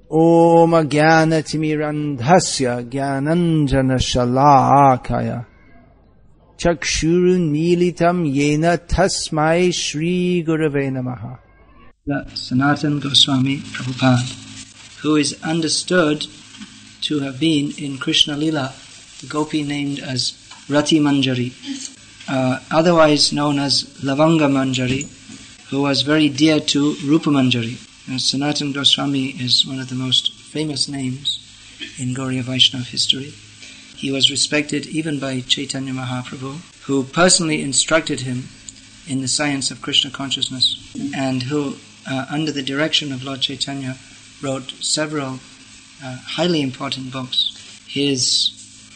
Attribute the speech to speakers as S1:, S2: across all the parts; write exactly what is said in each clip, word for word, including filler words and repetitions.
S1: Om Jnanatimirandhasya Jnananjana Shalakaya Chakshurun Militam Yena Tasmai Shri Gurave Namaha. Sanatana Goswami Prabhupada, who is understood to have been in Krishna Lila, the gopi named as Rati Manjari, uh, otherwise known as Lavanga Manjari, who was very dear to Rupa Manjari. And Sanatana Goswami is one of the most famous names in Gauriya Vaishnava history. He was respected even by Chaitanya Mahaprabhu, who personally instructed him in the science of Krishna consciousness, and who, uh, under the direction of Lord Chaitanya, wrote several uh, highly important books. His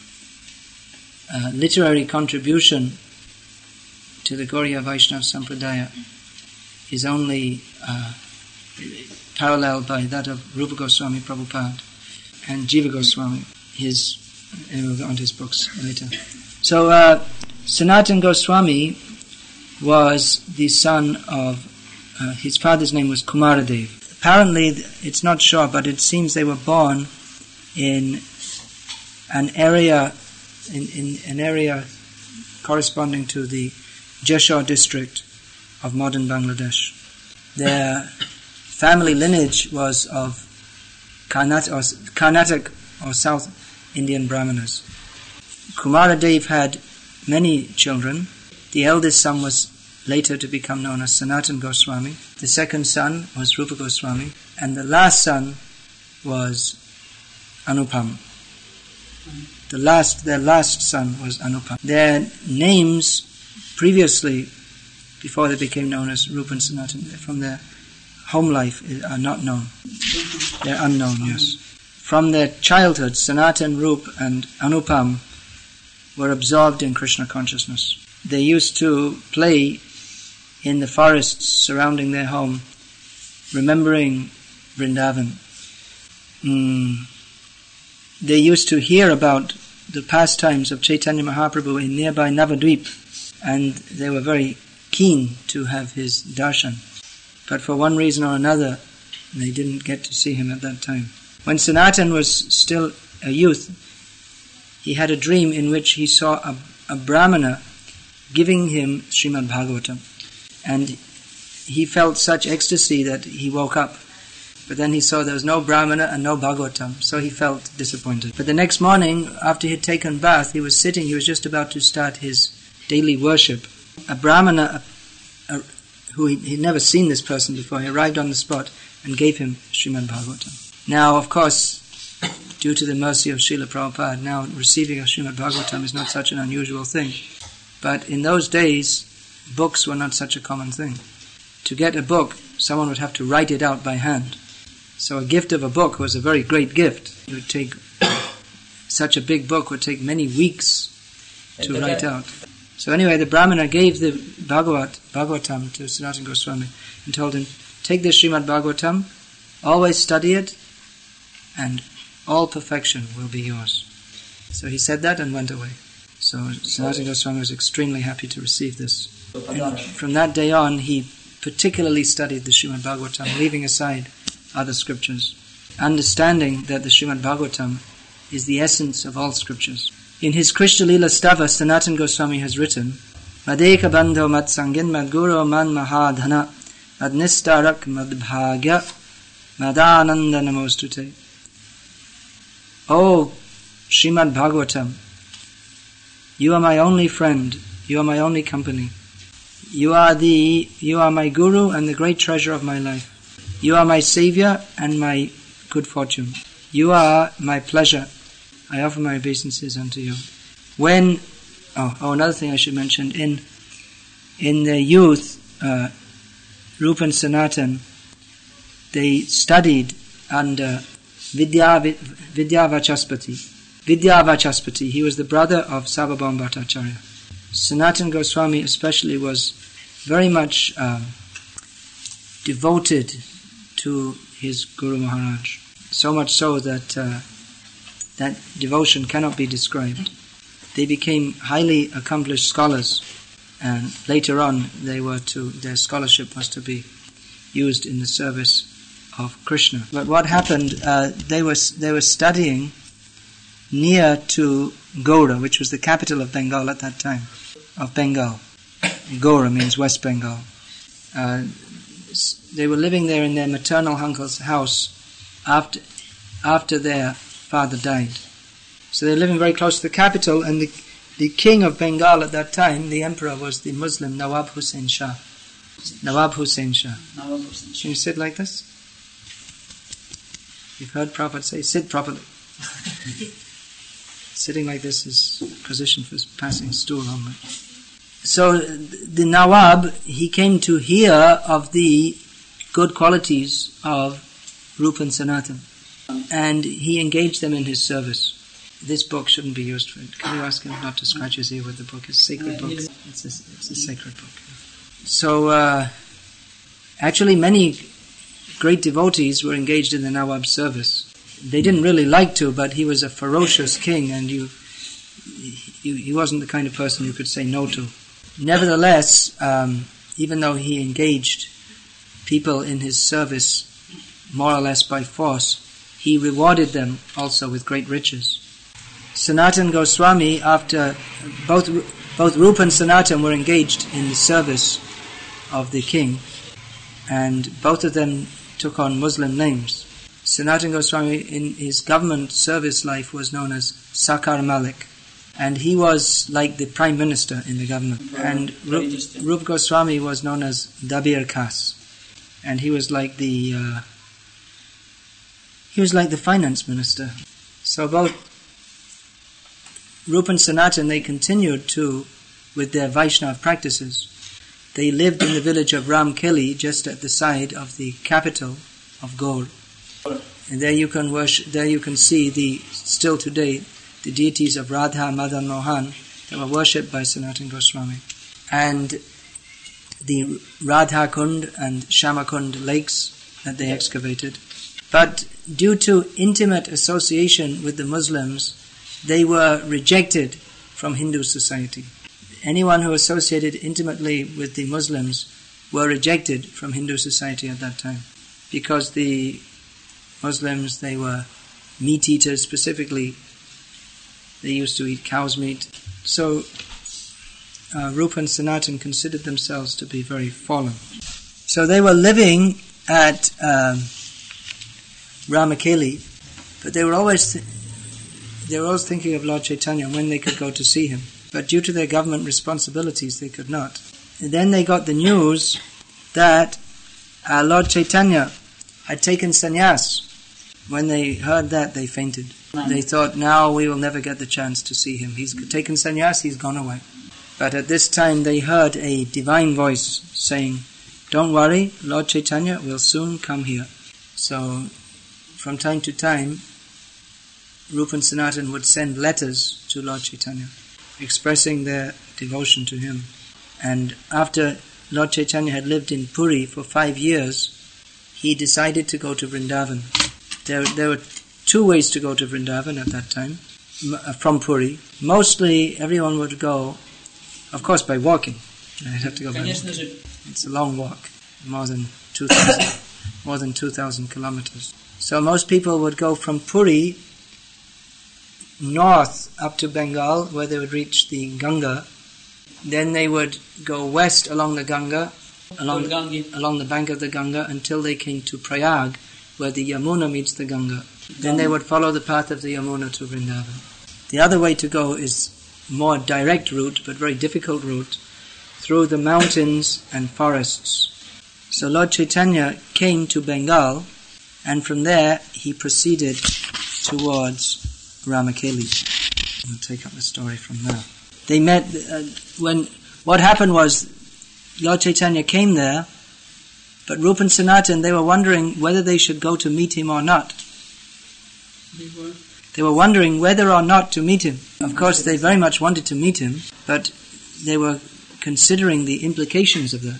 S1: uh, literary contribution to the Gauriya Vaishnava Sampradaya is only uh, paralleled by that of Rupa Goswami Prabhupada and Jiva Goswami. His, and we'll go on to his books later. So, uh, Sanatana Goswami was the son of, uh, his father's name was Kumaradev. Apparently, it's not sure, but it seems they were born in an area, in, in an area corresponding to the Jeshore district of modern Bangladesh. Their family lineage was of Karnat- or Carnatic or South Indian Brahmanas. Kumaradev had many children. The eldest son was later to become known as Sanatana Goswami. The second son was Rupa Goswami. And the last son was Anupam. The last, their last son was Anupam. Their names previously, before they became known as Rupa and Sanatana, from their home life are not known. They're unknown, yes. From their childhood, Sanatana, Rupa and Anupam were absorbed in Krishna consciousness. They used to play in the forests surrounding their home, remembering Vrindavan. Mm. They used to hear about the pastimes of Chaitanya Mahaprabhu in nearby Navadvip, and they were very keen to have his darshan. But for one reason or another, they didn't get to see him at that time. When Sanatana was still a youth, he had a dream in which he saw a, a brahmana giving him Srimad Bhagavatam. And he felt such ecstasy that he woke up. But then he saw there was no brahmana and no Bhagavatam, so he felt disappointed. But the next morning, after he had taken bath, he was sitting, he was just about to start his daily worship. A brahmana, a, a, who he, he'd never seen this person before, he arrived on the spot and gave him Srimad Bhagavatam. Now, of course, due to the mercy of Srila Prabhupada, now receiving a Srimad Bhagavatam is not such an unusual thing. But in those days, books were not such a common thing. To get a book, someone would have to write it out by hand. So a gift of a book was a very great gift. It would take, such a big book would take many weeks to write out. So anyway, the Brahmana gave the Bhagavat, Bhagavatam to Sanatana Goswami and told him, take this Srimad Bhagavatam, always study it, and all perfection will be yours. So he said that and went away. So Sanatana Goswami was extremely happy to receive this. And from that day on, he particularly studied the Srimad Bhagavatam, leaving aside other scriptures, understanding that the Srimad Bhagavatam is the essence of all scriptures. In his Krishna Lila Stava, Sanatana Goswami has written, Madeka bandho mat sangin mad guru man mahadhana mad nistarak mad bhagya madananda namostute. Oh, Srimad Bhagavatam, you are my only friend, you are my only company. You are the, you are my guru and the great treasure of my life. You are my savior and my good fortune. You are my pleasure. I offer my obeisances unto you. When, oh, oh another thing I should mention, in in their youth, uh, Rupa and Sanatana, they studied under Vidya, Vidya Vachaspati. Vidya Vachaspati, he was the brother of Sarvabhauma Bhattacharya. Sanatana Goswami especially was very much uh, devoted to his Guru Maharaj. So much so that uh, that devotion cannot be described. They became highly accomplished scholars, and later on they were to their scholarship was to be used in the service of Krishna. But what happened, uh, they were they were studying near to Gaura, which was the capital of Bengal at that time, of Bengal. Gaura means West Bengal. Uh, they were living there in their maternal uncle's house after after their father died. So they were living very close to the capital, and the, the king of Bengal at that time, the emperor, was the Muslim Nawab Hussain Shah. Nawab Hussain Shah.
S2: Nawab Hussain Shah.
S1: Can you sit like this? You've heard Prabhupada say, sit properly. Sitting like this is position for passing stool only. So the Nawab, he came to hear of the good qualities of Rupa and Sanatan, and he engaged them in his service. This book shouldn't be used for it. Can you ask him not to scratch his ear with the book? It's a sacred book. It's a, it's a sacred book. So, uh, actually many great devotees were engaged in the Nawab's service. They didn't really like to, but he was a ferocious king, and you, he, he wasn't the kind of person you could say no to. Nevertheless, um, even though he engaged people in his service more or less by force, he rewarded them also with great riches. Sanatan Goswami, after both both Rupa and Sanatan were engaged in the service of the king, and both of them took on Muslim names. Sanatan Goswami in his government service life was known as Sakar Malik, and he was like the prime minister in the government. And Rup, Rup Goswami was known as Dabir Khas, and he was like the uh, he was like the finance minister. So both Rupa and Sanatan, they continued to with their Vaishnava practices. They lived in the village of Ramkeli, just at the side of the capital of Gaur. And there you can worship, there you can see the still today the deities of Radha, Madan Mohan that were worshipped by Sanatan Goswami, and the Radha Kund and Shama Kund lakes that they excavated. But due to intimate association with the Muslims, they were rejected from Hindu society. Anyone who associated intimately with the Muslims were rejected from Hindu society at that time, because the Muslims, they were meat eaters. Specifically, they used to eat cow's meat. So uh, Rupa and Sanatan considered themselves to be very fallen. So they were living at um, Ramakeli, but they were always th- they were always thinking of Lord Chaitanya when they could go to see him. But due to their government responsibilities, they could not. And then they got the news that uh, Lord Chaitanya had taken sannyas. When they heard that, they fainted. They thought, now we will never get the chance to see him. He's taken sannyas, he's gone away. But at this time, they heard a divine voice saying, don't worry, Lord Chaitanya will soon come here. So, from time to time, Rupa and Sanatan would send letters to Lord Chaitanya, expressing their devotion to him. And after Lord Chaitanya had lived in Puri for five years, he decided to go to Vrindavan. There, there were two ways to go to Vrindavan at that time, from Puri. Mostly everyone would go, of course, by walking. I'd have to go by walking. It's a long walk, more than two thousand, more than two thousand kilometers. So most people would go from Puri north up to Bengal, where they would reach the Ganga. Then they would go west along the Ganga, along the, along the bank of the Ganga, until they came to Prayag, where the Yamuna meets the Ganga. Then they would follow the path of the Yamuna to Vrindavan. The other way to go is more direct route, but very difficult route, through the mountains and forests. So Lord Chaitanya came to Bengal, and from there he proceeded towards Ramakeli. I'll take up the story from there. They met, uh, when, what happened was, Lord Chaitanya came there, but Rupa and Sanatan, they were wondering whether they should go to meet him or not. They were? They were wondering whether or not to meet him. Of course, they very much wanted to meet him, but they were considering the implications of that.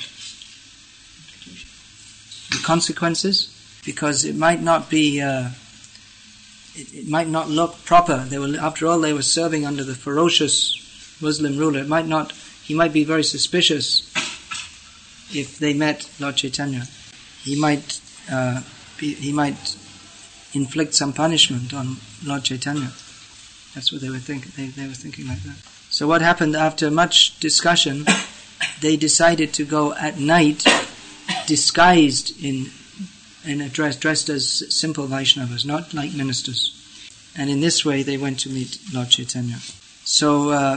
S1: The consequences, because it might not be, uh, it, it might not look proper. They were, after all, they were serving under the ferocious Muslim ruler. It might not, he might be very suspicious if they met Lord Chaitanya. He might uh, be, he might inflict some punishment on Lord Chaitanya. That's what they were thinking. They, they were thinking like that. So what happened after much discussion, they decided to go at night, disguised in in a dress, dressed as simple Vaishnavas, not like ministers. And in this way, they went to meet Lord Chaitanya. So uh,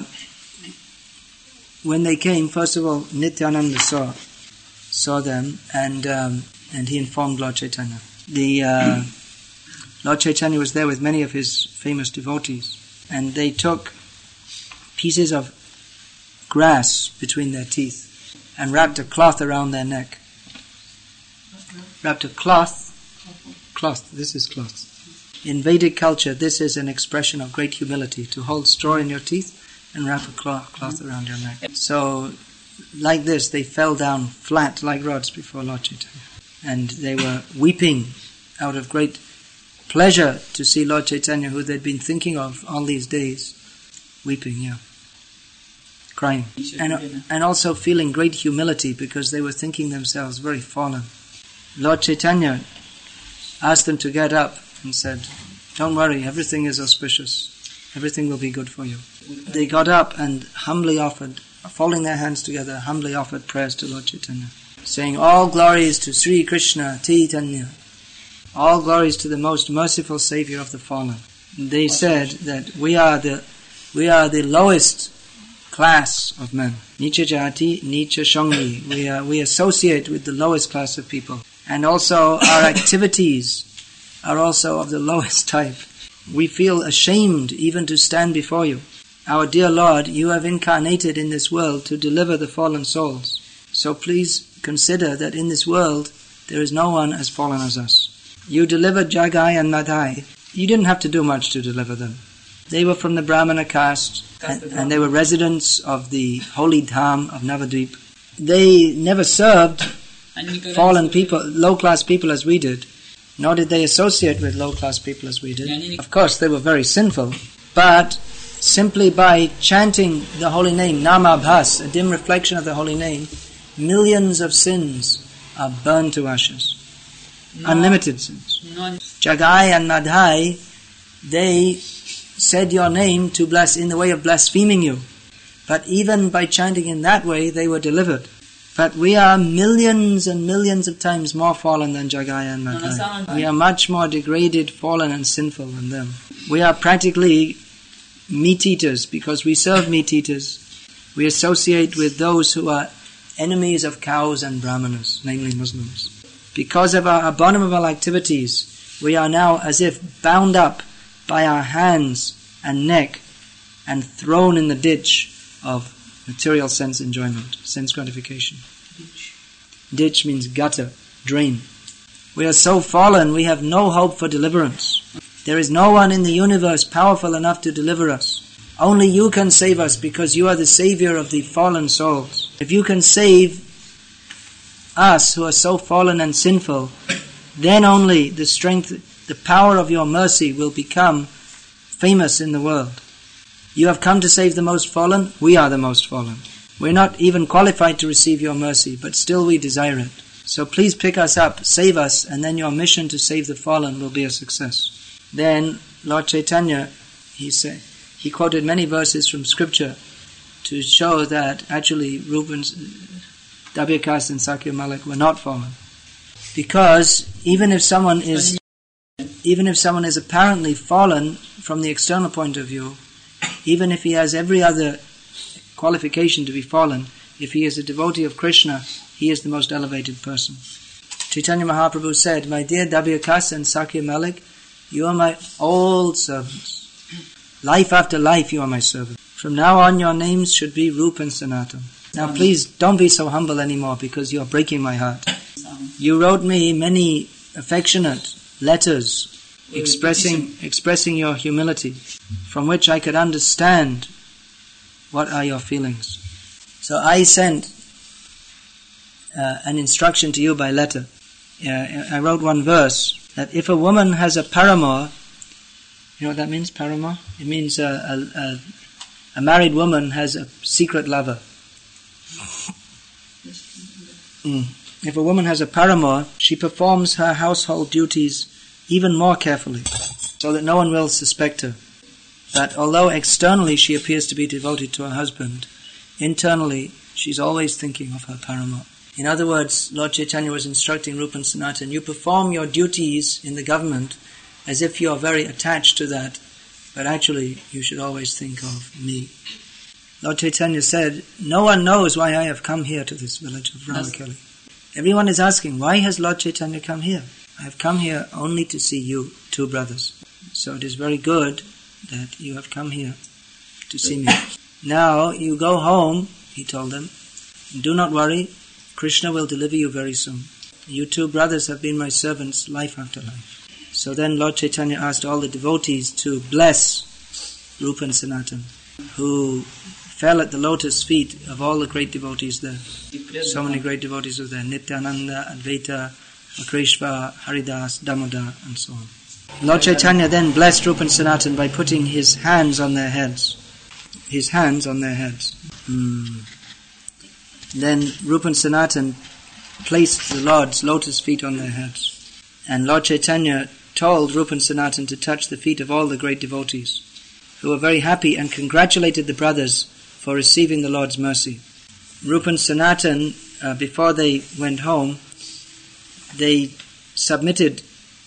S1: when they came, first of all, Nityananda saw saw them, and um, and he informed Lord Chaitanya. The uh, Lord Chaitanya was there with many of his famous devotees, and they took pieces of grass between their teeth and wrapped a cloth around their neck. Wrapped a cloth, cloth, this is cloth. In Vedic culture, this is an expression of great humility, to hold straw in your teeth and wrap a cloth, cloth around your neck. So, like this, they fell down flat like rods before Lord Chaitanya. And they were weeping out of great pleasure to see Lord Chaitanya, who they'd been thinking of all these days. Weeping, yeah. Crying. And, and also feeling great humility because they were thinking themselves very fallen. Lord Chaitanya asked them to get up and said, "Don't worry, everything is auspicious. Everything will be good for you." They got up and humbly offered, folding their hands together, humbly offered prayers to Lord Chaitanya, saying, "All glories to Sri Krishna Chaitanya. All glories to the most merciful Savior of the fallen." They said that we are the we are the lowest class of men. Nicha jati, nicha shongi. We are, we associate with the lowest class of people. And also our activities are also of the lowest type. We feel ashamed even to stand before you. Our dear Lord, you have incarnated in this world to deliver the fallen souls. So please consider that in this world there is no one as fallen as us. You delivered Jagai and Madhai. You didn't have to do much to deliver them. They were from the Brahmana caste, and, and they were residents of the holy Dham of Navadvip. They never served fallen people, low-class people as we did, nor did they associate with low-class people as we did. Of course, they were very sinful, but simply by chanting the holy name, Namabhas, a dim reflection of the holy name, millions of sins are burned to ashes. No. Unlimited sins. No. Jagai and Madhai, they said your name to bless in the way of blaspheming you. But even by chanting in that way, they were delivered. But we are millions and millions of times more fallen than Jagai and Madhai. We are much more degraded, fallen and sinful than them. We are practically meat eaters because we serve meat eaters. We associate with those who are enemies of cows and brahmanas, namely Muslims. Because of our abominable activities, we are now as if bound up by our hands and neck and thrown in the ditch of material sense enjoyment, sense gratification. Ditch. Ditch means gutter, drain. We are so fallen, we have no hope for deliverance. There is no one in the universe powerful enough to deliver us. Only you can save us because you are the savior of the fallen souls. If you can save us who are so fallen and sinful, then only the strength, the power of your mercy will become famous in the world. You have come to save the most fallen, we are the most fallen. We're not even qualified to receive your mercy, but still we desire it. So please pick us up, save us, and then your mission to save the fallen will be a success. Then Lord Chaitanya, he said, he quoted many verses from scripture to show that actually Rupan's, Dabyakas and Sakya Malik were not fallen. Because even if someone is, even if someone is apparently fallen from the external point of view, even if he has every other qualification to be fallen, if he is a devotee of Krishna, he is the most elevated person. Chaitanya Mahaprabhu said, "My dear Dabyakas and Sakya Malik, you are my old servants. Life after life you are my servants. From now on your names should be Rupa and Sanatan. Now please don't be so humble anymore because you are breaking my heart. You wrote me many affectionate letters expressing expressing your humility, from which I could understand what are your feelings. So I sent uh, an instruction to you by letter. Uh, I wrote one verse that if a woman has a paramour, you know what that means, paramour? It means a, a, a, a married woman has a secret lover. Mm. if a woman has a paramour, she performs her household duties even more carefully, so that no one will suspect her. That although externally she appears to be devoted to her husband, internally she's always thinking of her paramour. In other words, Lord Chaitanya was instructing Rupa and Sanatana, you perform your duties in the government as if you are very attached to that, but actually you should always think of me. Lord Chaitanya said, no one knows why I have come here to this village of Ramakeli. Everyone is asking, why has Lord Chaitanya come here? I have come here only to see you, two brothers. So it is very good that you have come here to see me. Now you go home, he told them, and do not worry, Krishna will deliver you very soon. You two brothers have been my servants life after life. So then Lord Chaitanya asked all the devotees to bless Rupa and Sanatana, who fell at the lotus feet of all the great devotees there. So many great devotees were there. Nityananda, Advaita, Akrishva, Haridas, Damodar, and so on. Lord Chaitanya then blessed Rupa and Sanatana by putting his hands on their heads. His hands on their heads. Hmm. Then Rupa and Sanatana placed the Lord's lotus feet on their heads. And Lord Chaitanya told Rupa and Sanatana to touch the feet of all the great devotees, who were very happy and congratulated the brothers for receiving the Lord's mercy. Rupa and Sanatana, uh, before they went home, they submitted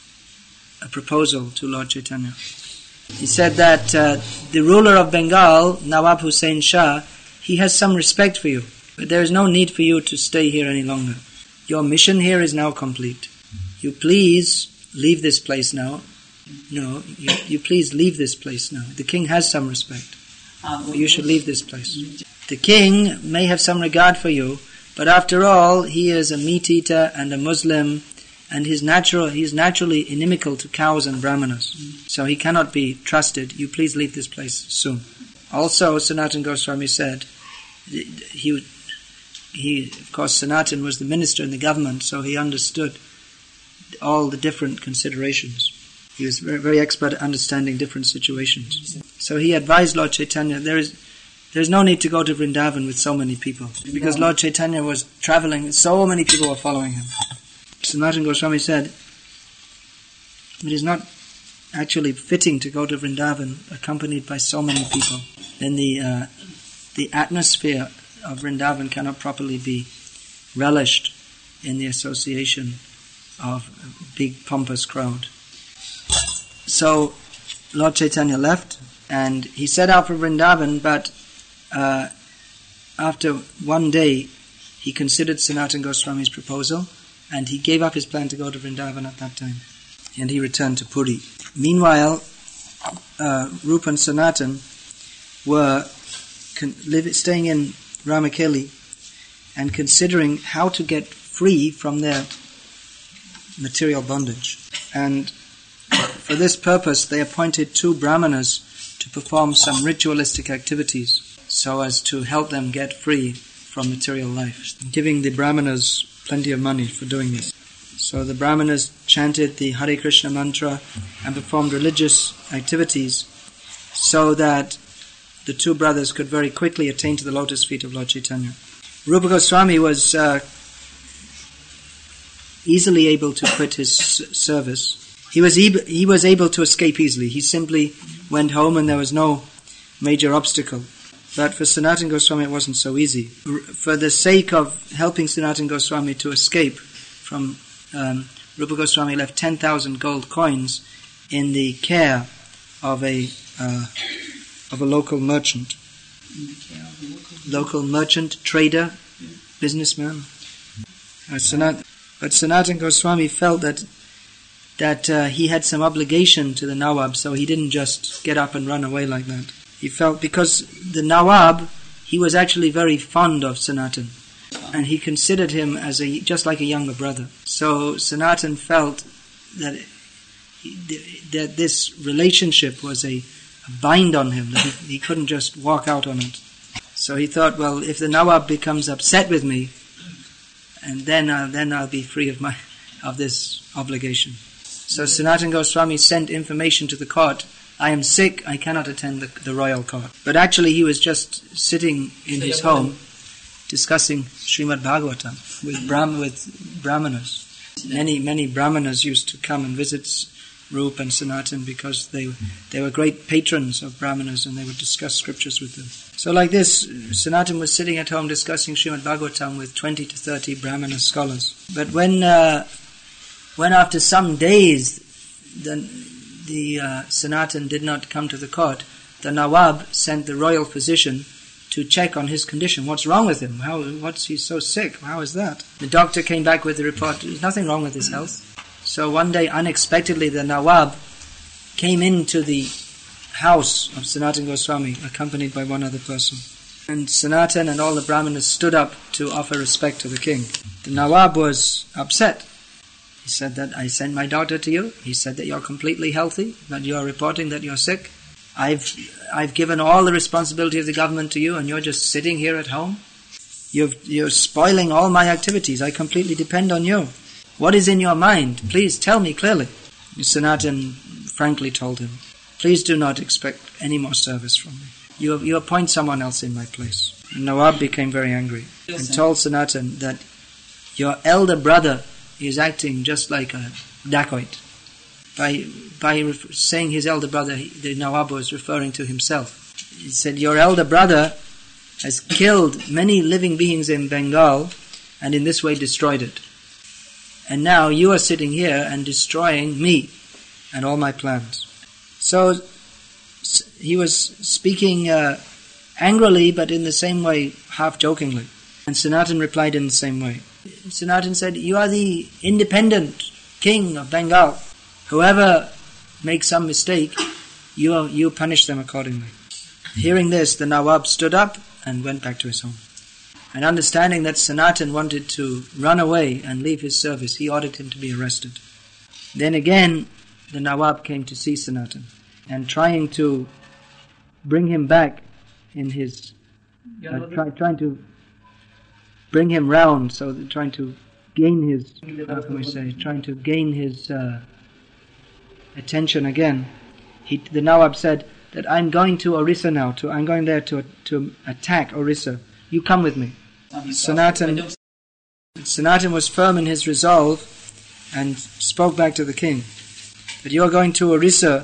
S1: a proposal to Lord Chaitanya. He said that uh, the ruler of Bengal, Nawab Hussain Shah, he has some respect for you, but there is no need for you to stay here any longer. Your mission here is now complete. You please leave this place now. No, you, you please leave this place now. The king has some respect. But you should leave this place. The king may have some regard for you, but after all, he is a meat-eater and a Muslim, and he's natural, he's naturally inimical to cows and brahmanas. So he cannot be trusted. You please leave this place soon. Also, Sanatana Goswami said, he, he, of course, Sanatana was the minister in the government, so he understood all the different considerations. He was very, very expert at understanding different situations. So he advised Lord Chaitanya, there is there is no need to go to Vrindavan with so many people, because Lord Chaitanya was traveling, so many people were following him. Sanatana Goswami said, it is not actually fitting to go to Vrindavan accompanied by so many people. Then the uh, the atmosphere of Vrindavan cannot properly be relished in the association of a big pompous crowd. So Lord Chaitanya left and he set out for Vrindavan, but uh, after one day he considered Sanatana Goswami's proposal and he gave up his plan to go to Vrindavan at that time, and he returned to Puri. Meanwhile, uh, Rupa and Sanatana were con- live, staying in Ramakeli and considering how to get free from their material bondage. And for this purpose, they appointed two brahmanas to perform some ritualistic activities so as to help them get free from material life, giving the brahmanas plenty of money for doing this. So the brahmanas chanted the Hare Krishna mantra and performed religious activities so that the two brothers could very quickly attain to the lotus feet of Lord Chaitanya. Rupa Goswami was uh, easily able to quit his s- service. He was e- he was able to escape easily. He simply went home and there was no major obstacle. But for Sanatana Goswami it wasn't so easy. R- for the sake of helping Sanatana Goswami to escape from um, Rupa Goswami left ten thousand gold coins in the care of a uh, of a local merchant. Local merchant, trader, businessman. Uh, Sanat- but Sanatana Goswami felt that that uh, he had some obligation to the Nawab, so he didn't just get up and run away like that. He felt, because the Nawab, he was actually very fond of Sanatana, and he considered him as a just like a younger brother. So Sanatana felt that that this relationship was a, a bind on him, that he, he couldn't just walk out on it. So he thought, well, if the Nawab becomes upset with me, and then I'll, then I'll be free of my of this obligation. So Sanatana Goswami sent information to the court, I am sick, I cannot attend the, the royal court. But actually he was just sitting in his home, discussing Srimad Bhagavatam with Brahm, with Brahmanas. Many, many Brahmanas used to come and visit Rupa and Sanatan because they they were great patrons of Brahmanas and they would discuss scriptures with them. So like this, Sanatan was sitting at home discussing Srimad Bhagavatam with twenty to thirty Brahmana scholars. But when uh, when after some days the, the uh, Sanatan did not come to the court, the Nawab sent the royal physician to check on his condition. What's wrong with him? How? What's he so sick? How is that? The doctor came back with the report. There's nothing wrong with his health. So one day, unexpectedly, the Nawab came into the house of Sanatan Goswami, accompanied by one other person. And Sanatan and all the Brahmanas stood up to offer respect to the king. The Nawab was upset. He said that, I sent my doctor to you. He said that you're completely healthy, that you're reporting that you're sick. I've I've given all the responsibility of the government to you, and you're just sitting here at home. You've, you're spoiling all my activities. I completely depend on you. What is in your mind? Please tell me clearly. Sanatan frankly told him, please do not expect any more service from me. You, you appoint someone else in my place. And Nawab became very angry and told Sanatan that your elder brother is acting just like a dacoit. By by ref- saying his elder brother, he, the Nawab was referring to himself. He said, your elder brother has killed many living beings in Bengal and in this way destroyed it. And now you are sitting here and destroying me and all my plans. So he was speaking uh, angrily, but in the same way, half jokingly. And Sanatan replied in the same way. Sanatan said, you are the independent king of Bengal. Whoever makes some mistake, you you punish them accordingly. Hearing this, the Nawab stood up and went back to his home. And understanding that Sanatan wanted to run away and leave his service, he ordered him to be arrested. Then again, the Nawab came to see Sanatan, and trying to bring him back in his, uh, try, trying to bring him round, so that trying to gain his, how can we say, trying to gain his uh, attention again. He, the Nawab said that I'm going to Orissa now. To I'm going there to to attack Orissa. You come with me. Sanatan, Sanatan was firm in his resolve and spoke back to the king that you are going to Orissa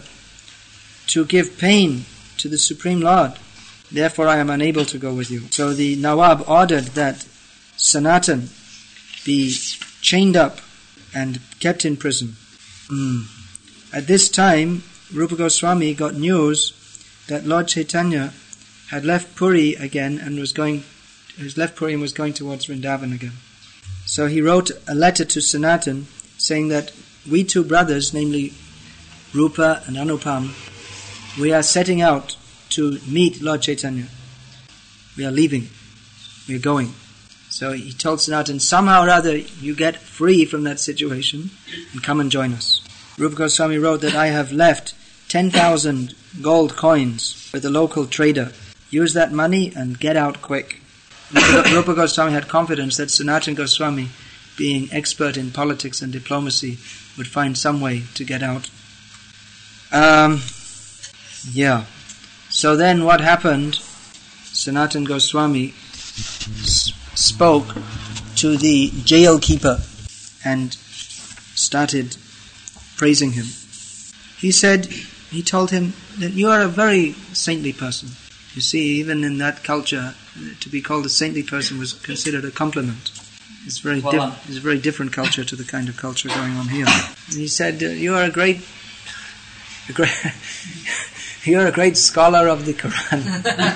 S1: to give pain to the Supreme Lord. Therefore I am unable to go with you. So the Nawab ordered that Sanatan be chained up and kept in prison. Mm. At this time, Rupa Goswami got news that Lord Chaitanya had left Puri again and was going, has left Puri and was going towards Vrindavan again. So he wrote a letter to Sanatan saying that we two brothers, namely Rupa and Anupam, we are setting out to meet Lord Chaitanya. We are leaving. We are going. So he told Sanatan, somehow or other you get free from that situation and come and join us. Rupa Goswami wrote that I have left ten thousand gold coins with a local trader. Use that money and get out quick. Rupa Goswami had confidence that Sanatan Goswami, being expert in politics and diplomacy, would find some way to get out. Um, yeah. So then what happened? Sanatan Goswami s- spoke to the jail keeper and started praising him. He said, he told him that you are a very saintly person. You see, even in that culture, to be called a saintly person was considered a compliment. It's very di- it's a very different culture to the kind of culture going on here. And he said, you are a great, a great you are a great scholar of the Quran.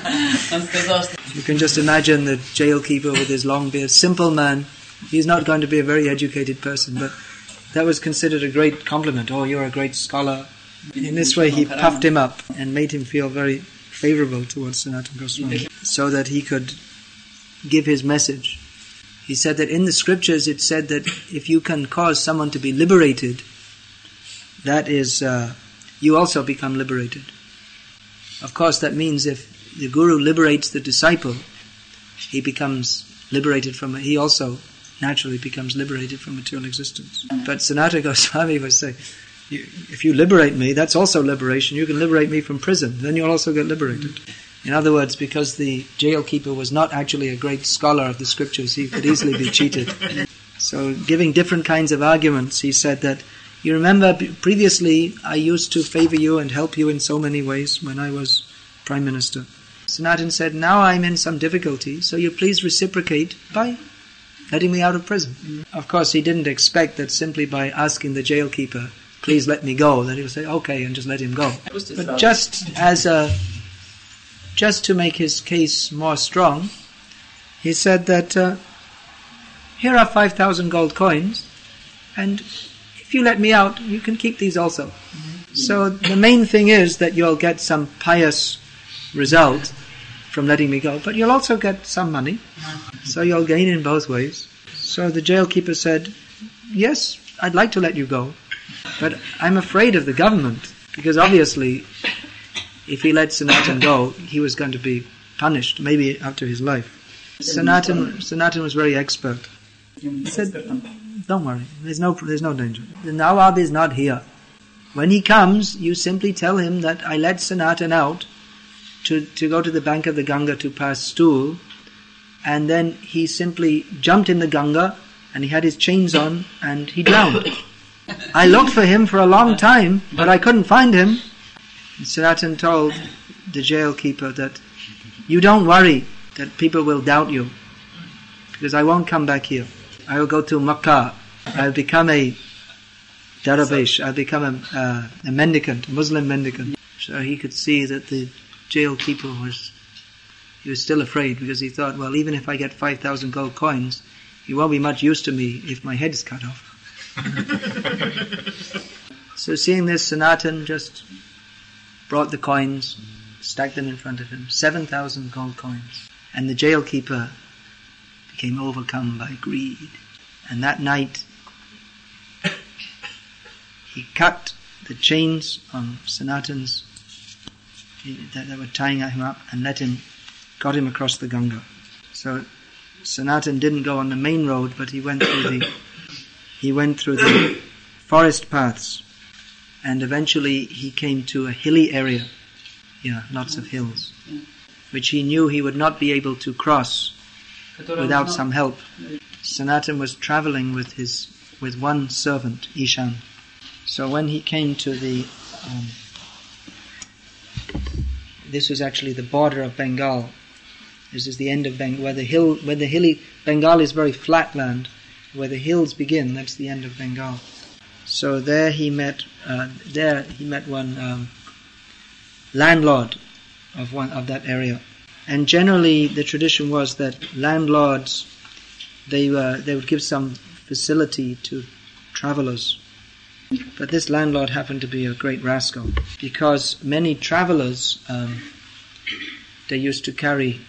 S1: You can just imagine the jail keeper with his long beard, simple man. He's not going to be a very educated person, but that was considered a great compliment. Oh, you're a great scholar. In this way, he puffed him up and made him feel very favorable towards Sanatana Goswami, so that he could give his message. He said that in the scriptures it said that if you can cause someone to be liberated, that is, uh, you also become liberated. Of course, that means if the guru liberates the disciple, he becomes liberated from it. He also naturally becomes liberated from material existence. But Sanatana Goswami was saying, you, if you liberate me, that's also liberation. You can liberate me from prison, then you'll also get liberated. In other words, because the jail keeper was not actually a great scholar of the scriptures, he could easily be cheated. So giving different kinds of arguments, he said that, you remember previously I used to favor you and help you in so many ways when I was Prime Minister. Sanatan said, now I'm in some difficulty, so you please reciprocate by letting me out of prison. Mm. Of course, he didn't expect that simply by asking the jail keeper, please let me go, that he would say, okay, and just let him go. But just as a, just to make his case more strong, he said that, uh, here are five thousand gold coins, and if you let me out, you can keep these also. Mm-hmm. So the main thing is that you'll get some pious result from letting me go, but you'll also get some money, so you'll gain in both ways. So the jail keeper said, yes, I'd like to let you go, but I'm afraid of the government, because obviously if he let Sanatan go, he was going to be punished, maybe after his life. Sanatan, Sanatan was very expert. He said, don't worry, there's no, there's no danger. The Nawab is not here. When he comes, you simply tell him that I let Sanatan out to, to go to the bank of the Ganga to pass stool, and then he simply jumped in the Ganga and he had his chains on and he drowned. I looked for him for a long time, but I couldn't find him. And Sanatan told the jail keeper that, you don't worry that people will doubt you, because I won't come back here. I will go to Makkah. I'll become a darabesh. I'll become a, uh, a mendicant, a Muslim mendicant. So he could see that the jail keeper was, he was still afraid, because he thought, well, even if I get five thousand gold coins, he won't be much use to me if my head is cut off. So seeing this, Sanatan just brought the coins, stacked them in front of him, seven thousand gold coins. And the jail keeper became overcome by greed. And that night, he cut the chains on Sanatan's that, that were tying him up and let him, got him across the Ganga. So Sanatan didn't go on the main road, but he went through the he went through the forest paths, and eventually he came to a hilly area. Yeah, lots of hills, which he knew he would not be able to cross without some help. Sanatan was traveling with his with one servant, Ishan. So when he came to the um, this was actually the border of Bengal. This is the end of Bengal, where the hill, where the hilly Bengal is very flat land. Where the hills begin, that's the end of Bengal. So there he met, uh, there he met one um, landlord of one of that area. And generally, the tradition was that landlords, they uh, they would give some facility to travelers. But this landlord happened to be a great rascal, because many travelers, um, they used to carry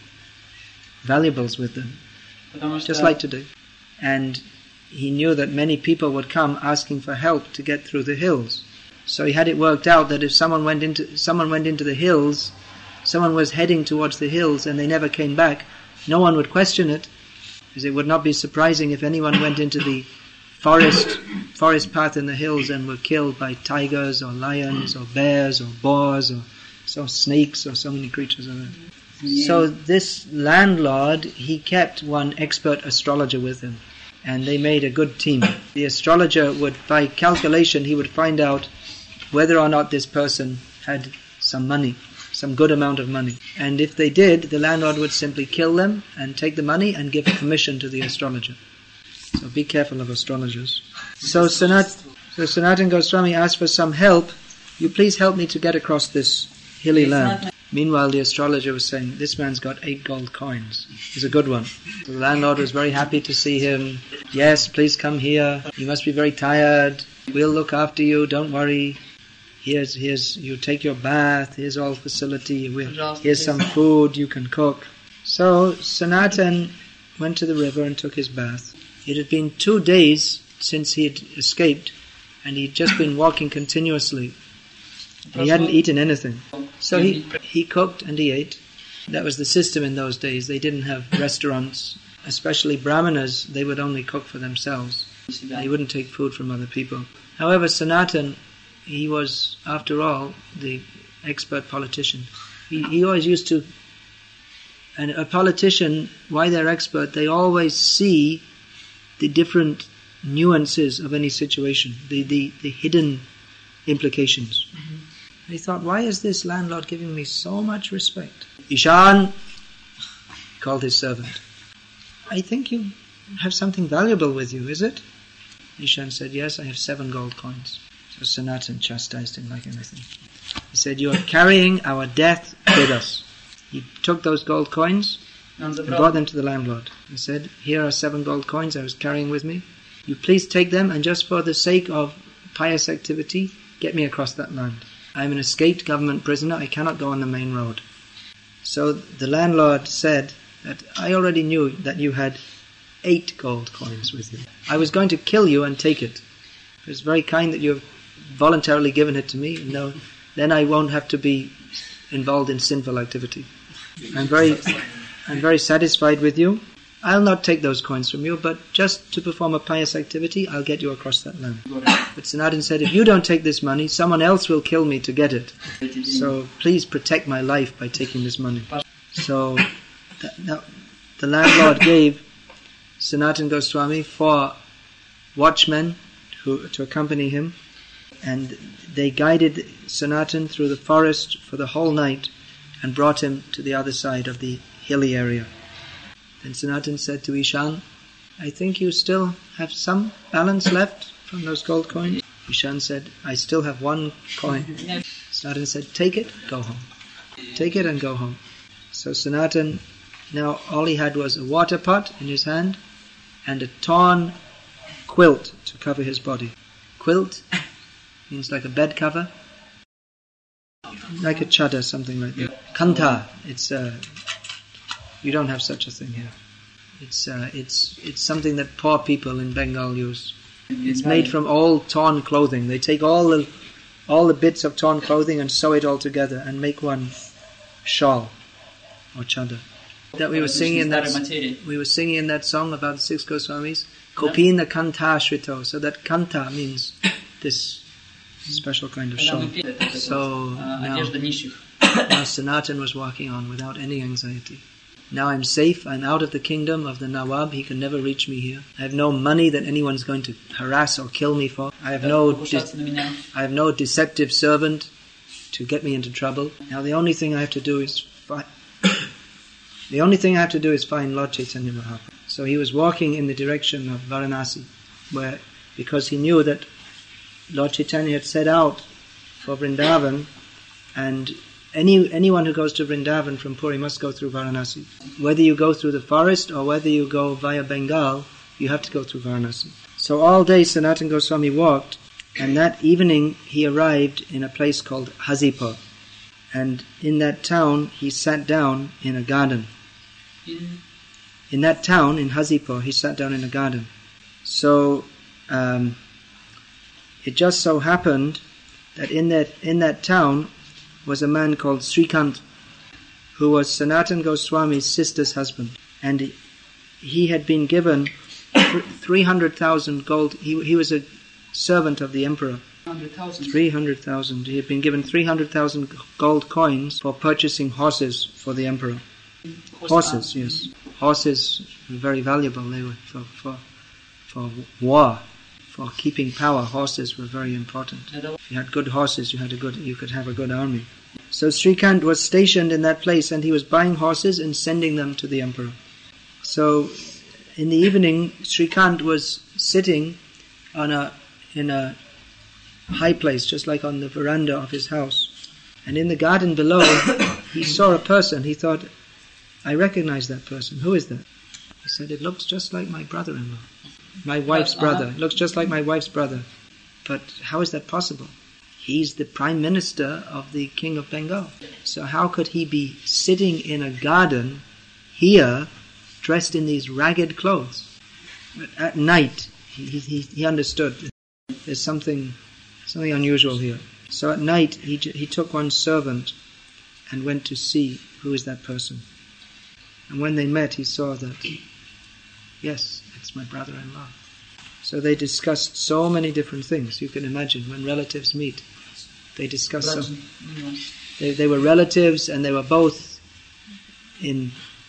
S1: valuables with them, just like today. And he knew that many people would come asking for help to get through the hills. So he had it worked out that if someone went into someone went into the hills, someone was heading towards the hills and they never came back, no one would question it, because it would not be surprising if anyone went into the forest forest path in the hills and were killed by tigers or lions or bears or boars or so snakes or so many creatures of that. Yeah. So this landlord, he kept one expert astrologer with him, and they made a good team. The astrologer would, by calculation, he would find out whether or not this person had some money, some good amount of money. And if they did, the landlord would simply kill them and take the money and give a commission to the astrologer. So be careful of astrologers. So, Sanat, so Sanatan Goswami asked for some help. You please help me to get across this hilly land. Meanwhile, the astrologer was saying, this man's got eight gold coins. He's a good one. So the landlord was very happy to see him. Yes, please come here. You must be very tired. We'll look after you. Don't worry. Here's, here's, you take your bath. Here's all facility. We'll, here's some food you can cook. So Sanatan went to the river and took his bath. It had been two days since he had escaped, and he'd just been walking continuously. He hadn't eaten anything. So he, he cooked and he ate. That was the system in those days. They didn't have restaurants. Especially Brahmanas, they would only cook for themselves. They wouldn't take food from other people. However, Sanatan, he was, after all, the expert politician. He, he always used to And a politician, why they're expert, they always see the different nuances of any situation, the, the, the hidden implications. Mm-hmm. And he thought, why is this landlord giving me so much respect? Ishan called his servant. I think you have something valuable with you, is it? Ishan said, yes, I have seven gold coins. So Sanatan chastised him like anything. He said, you are carrying our death with us. He took those gold coins and brought them to the landlord. He said, here are seven gold coins I was carrying with me. You please take them, and just for the sake of pious activity, get me across that land. I am an escaped government prisoner. I cannot go on the main road. So the landlord said that I already knew that you had eight gold coins with you. I was going to kill you and take it. It's very kind that you have voluntarily given it to me. No, then I won't have to be involved in sinful activity. I'm very, I'm very satisfied with you. I'll not take those coins from you, but just to perform a pious activity, I'll get you across that land. But Sanatan said, if you don't take this money, someone else will kill me to get it. So please protect my life by taking this money. So th- th- the landlord gave Sanatan Goswami four watchmen who, to accompany him, and they guided Sanatan through the forest for the whole night and brought him to the other side of the hilly area. Then Sanatan said to Ishan, I think you still have some balance left from those gold coins. Ishan said, I still have one coin. Sanatan said, take it, go home. Take it and go home. So Sanatan, now all he had was a water pot in his hand and a torn quilt to cover his body. Quilt means like a bed cover, like a chadar, something like that. Kanta, it's uh, you don't have such a thing here. It's uh, it's it's something that poor people in Bengal use. It's made from old torn clothing. They take all the all the bits of torn clothing and sew it all together and make one shawl or chadar. That we were singing in that we were singing in that song about the six Goswamis. Kopina Kanta Shrito. So that Kanta means this special kind of shawl. So now, now Sanatan was walking on without any anxiety. Now I'm safe, I'm out of the kingdom of the Nawab, he can never reach me here. I have no money that anyone's going to harass or kill me for. I have no de- I have no deceptive servant to get me into trouble. Now the only thing I have to do is find the only thing I have to do is find Lord Chaitanya Mahaprabhu. So he was walking in the direction of Varanasi, where because he knew that Lord Chaitanya had set out for Vrindavan, and any anyone who goes to Vrindavan from Puri must go through Varanasi. Whether you go through the forest or whether you go via Bengal, you have to go through Varanasi. So all day Sanatan Goswami walked, and that evening he arrived in a place called Hazipur. And in that town he sat down in a garden. In that town, in Hazipur, he sat down in a garden. So um, it just so happened that in that in that town was a man called Srikant, who was Sanatan Goswami's sister's husband, and he, he had been given three hundred thousand gold. He he was a servant of the emperor. Three hundred thousand. He had been given three hundred thousand gold coins for purchasing horses for the emperor. Horses, yes, horses were very valuable. They were for for for war. For keeping power, horses were very important. If you had good horses, you had a good, you could have a good army. So Srikant was stationed in that place, and he was buying horses and sending them to the emperor. So, in the evening, Srikant was sitting on a in a high place, just like on the veranda of his house. And in the garden below, he saw a person. He thought, "I recognize that person. Who is that?" He said, "It looks just like my brother-in-law." My wife's brother. It looks just like my wife's brother. But how is that possible? He's the prime minister of the king of Bengal. So how could he be sitting in a garden here, dressed in these ragged clothes? But at night, he, he, he understood there's something something unusual here. So at night, he he took one servant and went to see who is that person. And when they met, he saw that, yes, it's my brother-in-law. So they discussed so many different things. You can imagine when relatives meet, they discuss so. They, they were relatives, and they were both in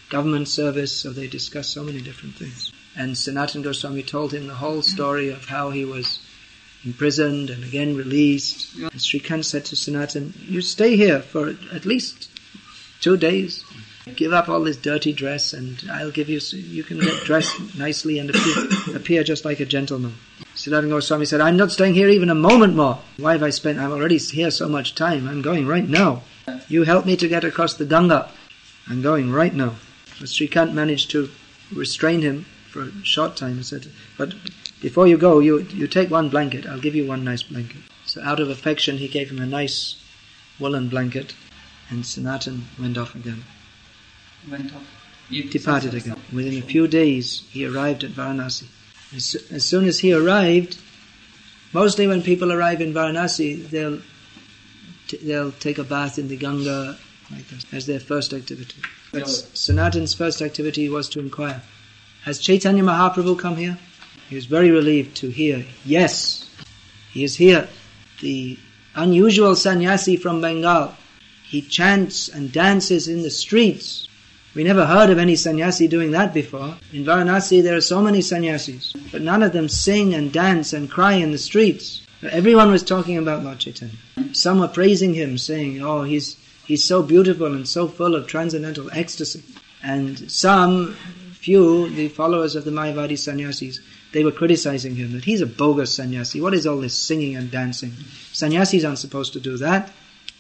S1: government service, so they discussed so many different things. And Sanatana Goswami told him the whole story of how he was imprisoned and again released. And Srikant said to Sanatana, you stay here for at least two days. Give up all this dirty dress and I'll give you, you can get dressed nicely and appear, appear just like a gentleman. Sanatana Goswami said, I'm not staying here even a moment more. Why have I spent, I'm already here so much time. I'm going right now. You help me to get across the Ganga. I'm going right now. But Srikant managed to restrain him for a short time and said, but before you go, you you take one blanket. I'll give you one nice blanket. So out of affection, he gave him a nice woolen blanket, and Sanatan went off again.
S2: Went off. You
S1: Departed again. Within a few days, he arrived at Varanasi. As, as soon as he arrived, mostly when people arrive in Varanasi, they'll t- they'll take a bath in the Ganga like this as their first activity. But Sanatan's first activity was to inquire, has Chaitanya Mahaprabhu come here? He was very relieved to hear, yes, he is here. The unusual sannyasi from Bengal. He chants and dances in the streets. We never heard of any sannyasi doing that before. In Varanasi there are so many sannyasis, but none of them sing and dance and cry in the streets. Everyone was talking about Lord Chaitanya. Some were praising him, saying, oh, he's he's so beautiful and so full of transcendental ecstasy. And some, few, the followers of the Mayavadi sannyasis, they were criticizing him, that he's a bogus sannyasi. What is all this singing and dancing? Sannyasis aren't supposed to do that.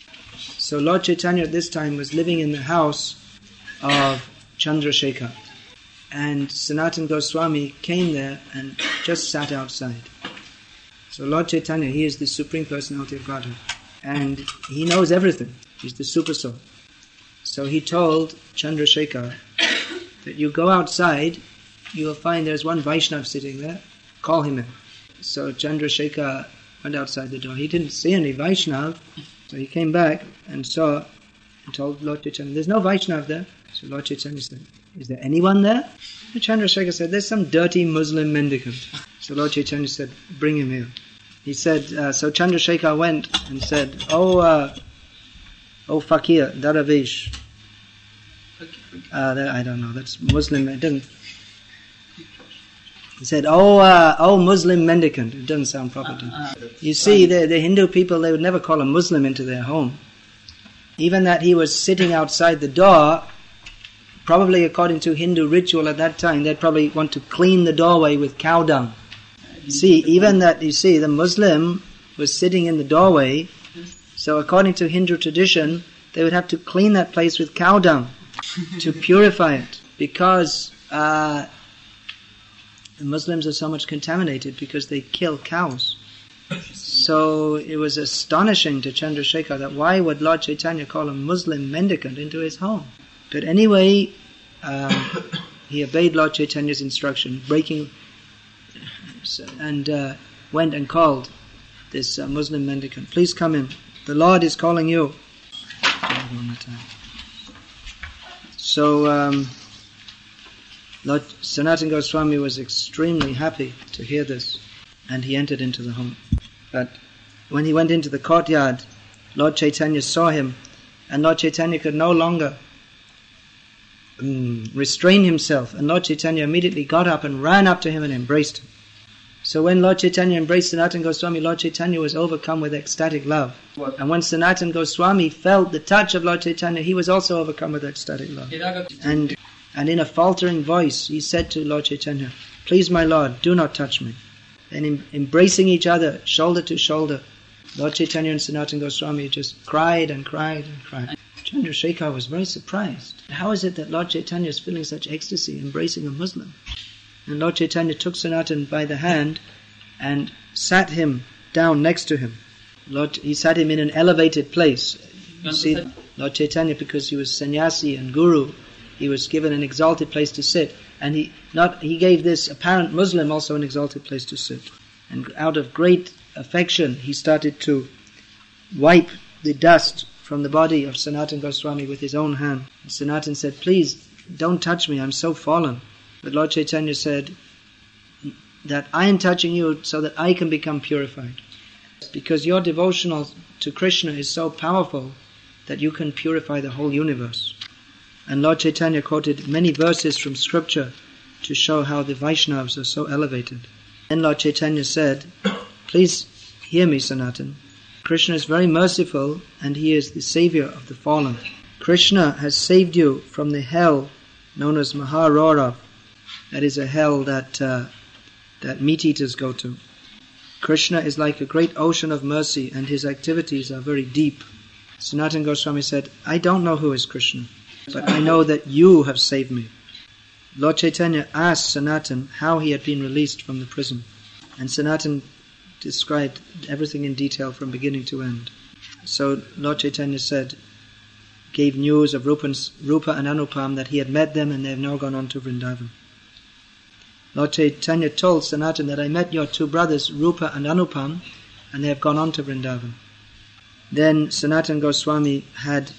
S1: So Lord Chaitanya at this time was living in the house of Chandrasekhar. And Sanatana Goswami came there and just sat outside. So Lord Chaitanya, he is the Supreme Personality of Godhead. And he knows everything. He's the Super Soul. So he told Chandrasekhar that you go outside, you will find there's one Vaishnav sitting there, call him in. So Chandrasekhar went outside the door. He didn't see any Vaishnav, so he came back and saw and told Lord Chaitanya, there's no Vaishnav there. So Lord Chaitanya said, is there anyone there? And Chandrasekhar said, there's some dirty Muslim mendicant. So Lord Chaitanya said, bring him here. He said, uh, so Chandrasekhar went and said, oh, uh, oh Fakir, Daravish. Uh, that, I don't know, that's Muslim, it doesn't... He said, oh, uh, oh Muslim mendicant. It doesn't sound proper to me. You see, the, the Hindu people, they would never call a Muslim into their home. Even that he was sitting outside the door, probably according to Hindu ritual at that time, they'd probably want to clean the doorway with cow dung. See, even that, you see, the Muslim was sitting in the doorway, so according to Hindu tradition, they would have to clean that place with cow dung to purify it, because uh, the Muslims are so much contaminated because they kill cows. So it was astonishing to Chandrasekhar that why would Lord Chaitanya call a Muslim mendicant into his home? But anyway, um, he obeyed Lord Chaitanya's instruction, breaking, and uh, went and called this uh, Muslim mendicant. Please come in. The Lord is calling you. So um, Lord Sanatana Goswami was extremely happy to hear this, and he entered into the home. But when he went into the courtyard, Lord Chaitanya saw him, and Lord Chaitanya could no longer um, restrain himself, and Lord Chaitanya immediately got up and ran up to him and embraced him. So when Lord Chaitanya embraced Sanatana Goswami, Lord Chaitanya was overcome with ecstatic love. What? And when Sanatana Goswami felt the touch of Lord Chaitanya, he was also overcome with ecstatic love. And and in a faltering voice, he said to Lord Chaitanya, please my Lord, do not touch me. And in, embracing each other, shoulder to shoulder, Lord Chaitanya and Sanatana Goswami just cried and cried and cried. Chandrasekhar was very surprised. How is it that Lord Chaitanya is feeling such ecstasy embracing a Muslim? And Lord Chaitanya took Sanatana by the hand and sat him down next to him. Lord, he sat him in an elevated place. You see, Lord Chaitanya, because he was sannyasi and guru, he was given an exalted place to sit. And he not he gave this apparent Muslim also an exalted place to sit. And out of great affection, he started to wipe the dust from the body of Sanatana Goswami with his own hand. And Sanatana said, please, don't touch me, I'm so fallen. But Lord Chaitanya said that I am touching you so that I can become purified. Because your devotional to Krishna is so powerful that you can purify the whole universe. And Lord Chaitanya quoted many verses from scripture to show how the Vaishnavas are so elevated. Then Lord Chaitanya said, please hear me, Sanatan. Krishna is very merciful and he is the savior of the fallen. Krishna has saved you from the hell known as Maharorav. That is a hell that uh, that meat eaters go to. Krishna is like a great ocean of mercy and his activities are very deep. Sanatana Goswami said, I don't know who is Krishna, but I know that you have saved me. Lord Chaitanya asked Sanatan how he had been released from the prison. And Sanatan described everything in detail from beginning to end. So Lord Chaitanya said, gave news of Rupa and Anupam that he had met them and they have now gone on to Vrindavan. Lord Chaitanya told Sanatan that I met your two brothers Rupa and Anupam and they have gone on to Vrindavan. Then Sanatana Goswami had,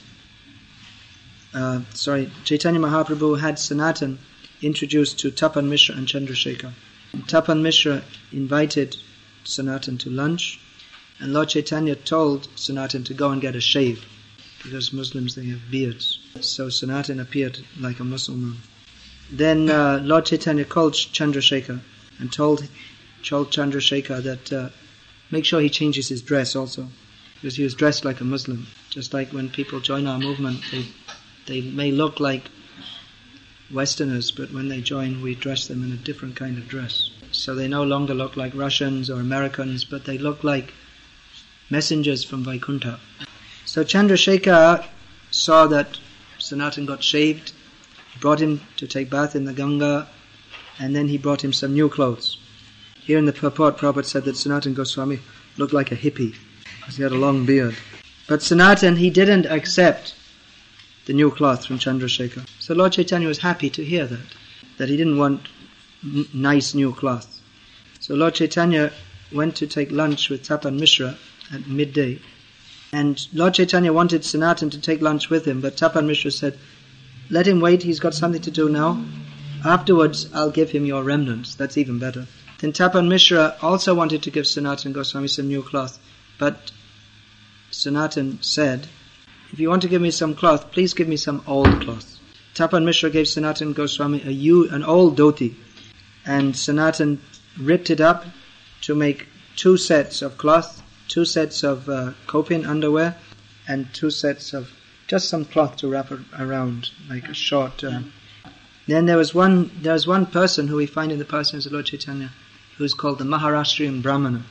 S1: uh, sorry, Chaitanya Mahaprabhu had Sanatan introduced to Tapan Mishra and Chandrasekhar. And Tapan Mishra invited Sanatan to lunch, and Lord Chaitanya told Sanatan to go and get a shave, because Muslims, they have beards. So Sanatan appeared like a Muslim. Then uh, Lord Chaitanya called Chandrasekhar and told, told Chandrasekhar that uh, make sure he changes his dress also, because he was dressed like a Muslim. Just like when people join our movement, they they may look like Westerners, but when they join, we dress them in a different kind of dress. So they no longer look like Russians or Americans, but they look like messengers from Vaikuntha. So Chandrasekhar saw that Sanatan got shaved, he brought him to take bath in the Ganga, and then he brought him some new clothes. Here in the purport, Prabhupada said that Sanatan Goswami looked like a hippie, because he had a long beard. But Sanatan, he didn't accept the new cloth from Chandrasekhar. So Lord Chaitanya was happy to hear that, that he didn't want n- nice new cloth. So Lord Chaitanya went to take lunch with Tapan Mishra at midday. And Lord Chaitanya wanted Sanatan to take lunch with him, but Tapan Mishra said, let him wait, he's got something to do now. Afterwards, I'll give him your remnants. That's even better. Then Tapan Mishra also wanted to give Sanatan Goswami some new cloth, but Sanatan said, if you want to give me some cloth, please give me some old cloth. Tapan Mishra gave Sanatan Goswami a u- an old dhoti, and Sanatan ripped it up to make two sets of cloth, two sets of uh, kopin underwear, and two sets of just some cloth to wrap around, like a short. Uh. Then there was one. There was one person who we find in the pastimes of Lord Chaitanya, who is called the Maharashtrian Brahmana.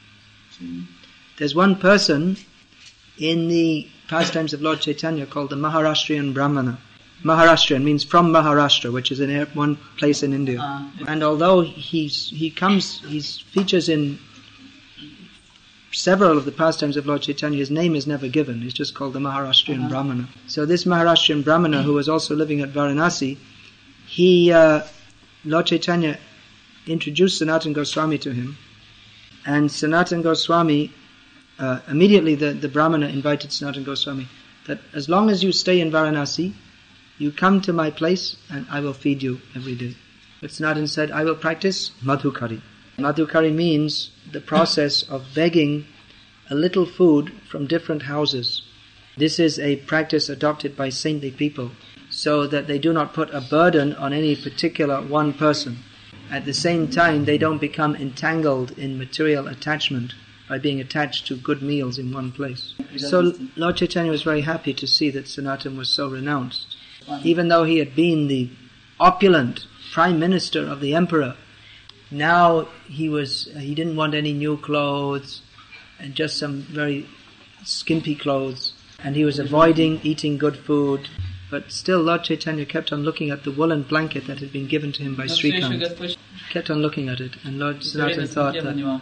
S1: There's one person in the pastimes of Lord Chaitanya called the Maharashtrian Brahmana. Maharashtrian means from Maharashtra, which is in one place in India. Uh, and although he's he comes, he features in several of the pastimes of Lord Chaitanya, his name is never given. He's just called the Maharashtrian uh-huh. Brahmana. So this Maharashtrian Brahmana, who was also living at Varanasi, he, uh, Lord Chaitanya introduced Sanatana Goswami to him, and Sanatana Goswami, uh, immediately the, the Brahmana invited Sanatana Goswami that as long as you stay in Varanasi, you come to my place and I will feed you every day. But Sanatana said, I will practice madhukari. Madhukari means the process of begging a little food from different houses. This is a practice adopted by saintly people, so that they do not put a burden on any particular one person. At the same time, they don't become entangled in material attachment by being attached to good meals in one place. So Lord Chaitanya was very happy to see that Sanatana was so renounced. Even though he had been the opulent prime minister of the emperor, now he was he didn't want any new clothes and just some very skimpy clothes, and he was avoiding eating good food. But still Lord Chaitanya kept on looking at the woolen blanket that had been given to him by Srikant. Kept on looking at it, and Lord Sanatana thought that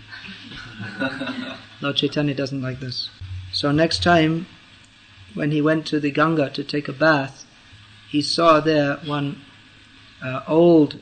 S1: Lord Chaitanya doesn't like this. So next time when he went to the Ganga to take a bath, he saw there one uh, old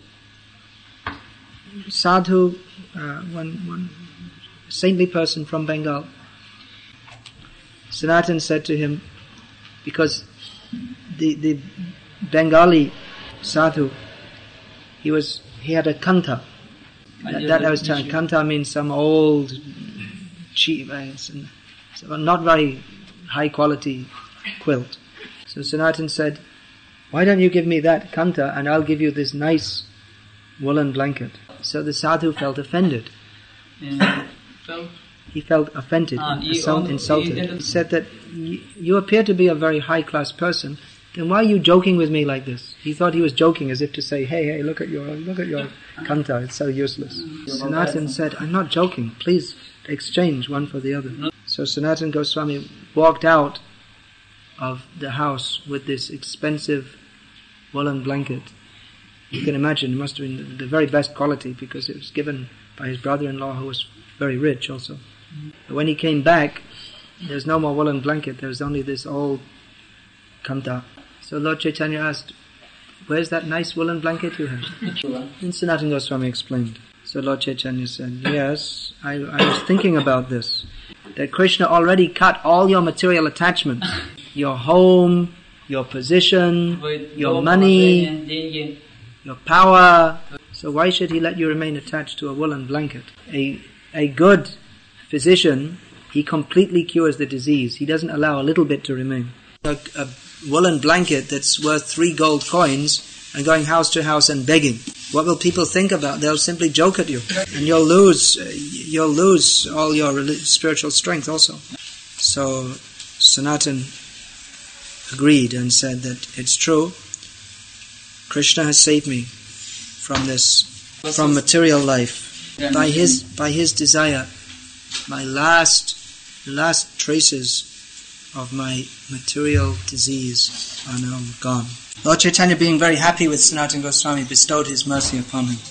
S1: sadhu, uh, one, one saintly person from Bengal. Sanatana said to him, because the the Bengali sadhu, he was he had a kanta. That, that I was telling. Kanta means some old, cheap, uh, not very high quality quilt. So Sanatana said, Why don't you give me that kanta and I'll give you this nice woolen blanket? So the sadhu felt offended.
S2: And felt
S1: He felt offended,
S2: Ah,
S1: and
S2: he
S1: insult-
S2: al-
S1: insulted.
S2: he-
S1: He said that, "You you appear to be a very high-class person, then why are you joking with me like this?" He thought he was joking as if to say, hey, hey, look at your look at your kanta, it's so useless. Sanatan said, "I'm not joking, please exchange one for the other." So Sanatana Goswami walked out of the house with this expensive woolen blanket. You can imagine it must have been the very best quality because it was given by his brother-in-law who was very rich also. But when he came back, there was no more woolen blanket, there was only this old kanta. So Lord Chaitanya asked, "Where's that nice woolen blanket you have?" And Sanatana Goswami explained. So Lord Chaitanya said, "Yes, I, I was thinking about this, that Krishna already cut all your material attachments, your home, your position, your money, your power. So why should he let you remain attached to a woolen blanket? A a good physician, he completely cures the disease. He doesn't allow a little bit to remain. A, a woolen blanket that's worth three gold coins and going house to house and begging. What will people think about? They'll simply joke at you, and you'll lose uh, you'll lose all your relig- spiritual strength also." So Sanatan agreed and said that it's true. Krishna has saved me from this, from material life. By his by his desire, my last last traces of my material disease are now gone. Lord Chaitanya, being very happy with Sanatana Goswami, bestowed his mercy upon him.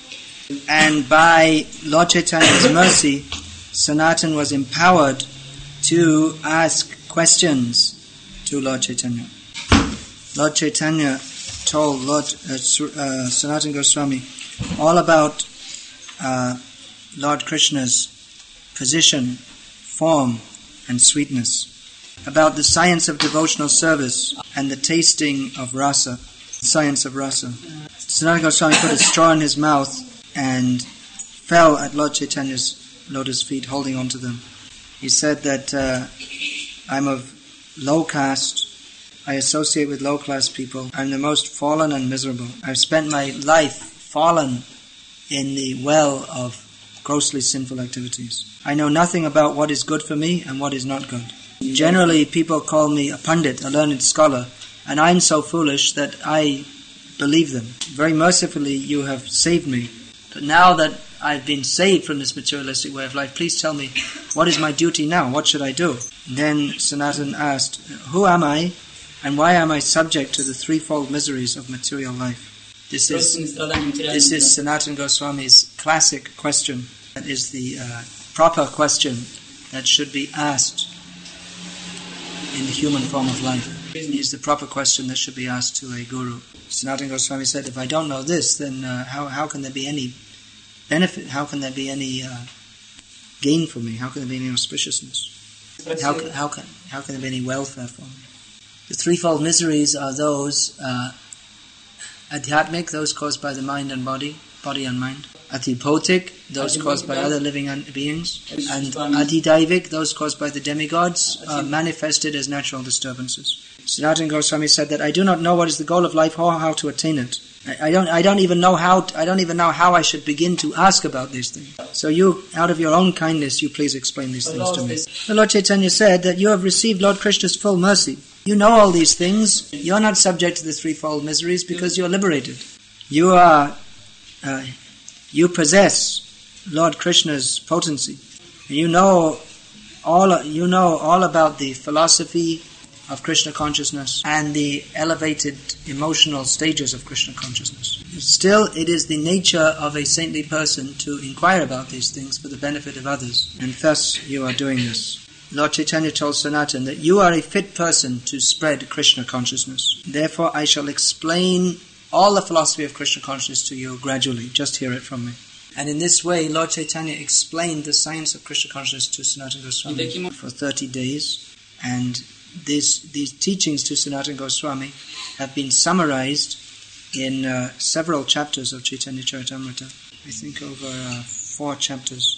S1: And by Lord Chaitanya's mercy, Sanatan was empowered to ask questions to Lord Chaitanya. Lord Chaitanya told Lord uh, uh, Sanatana Goswami all about uh, Lord Krishna's position, form and sweetness, about the science of devotional service and the tasting of rasa, science of rasa. Sanatana Goswami put a straw in his mouth and fell at Lord Chaitanya's lotus feet, holding on to them. He said that uh, I'm of low caste, I associate with low class people, I'm the most fallen and miserable. I've spent my life fallen in the well of grossly sinful activities. I know nothing about what is good for me and what is not good. Generally, people call me a pundit, a learned scholar, and I'm so foolish that I believe them. Very mercifully, you have saved me. But now that I've been saved from this materialistic way of life, please tell me, what is my duty now? What should I do? Then Sanatan asked, "Who am I, and why am I subject to the threefold miseries of material life?" This is this is Sanatana Goswami's classic question. That is the uh, proper question that should be asked in the human form of life. It is the proper question that should be asked to a guru. Sanatana Goswami said, if I don't know this, then uh, how how can there be any benefit? How can there be any uh, gain for me? How can there be any auspiciousness? How can, how can how can there be any welfare for me? The threefold miseries are those uh, adhyatmic, those caused by the mind and body, body and mind. Adhibhotik, those caused by other living beings. And adhidaivik, those caused by the demigods, uh, manifested as natural disturbances. Sanatana Goswami said that I do not know what is the goal of life or how to attain it. I, I don't. I don't even know how. To, I don't even know how I should begin to ask about these things. So you, out of your own kindness, you please explain these things to me. The Lord Chaitanya said that you have received Lord Krishna's full mercy. You know all these things. You're not subject to the threefold miseries because you're liberated. You are. Uh, you possess Lord Krishna's potency. You know all. You know all about the philosophy of Krishna consciousness and the elevated emotional stages of Krishna consciousness. Still, it is the nature of a saintly person to inquire about these things for the benefit of others, and thus you are doing this. Lord Chaitanya told Sanatan that you are a fit person to spread Krishna consciousness. Therefore, I shall explain all the philosophy of Krishna consciousness to you gradually. Just hear it from me. And in this way, Lord Chaitanya explained the science of Krishna consciousness to Sanatana Goswami for thirty days, and These, these teachings to Sanatana Goswami have been summarized in uh, several chapters of Chaitanya Charitamrita. I think over uh, four chapters.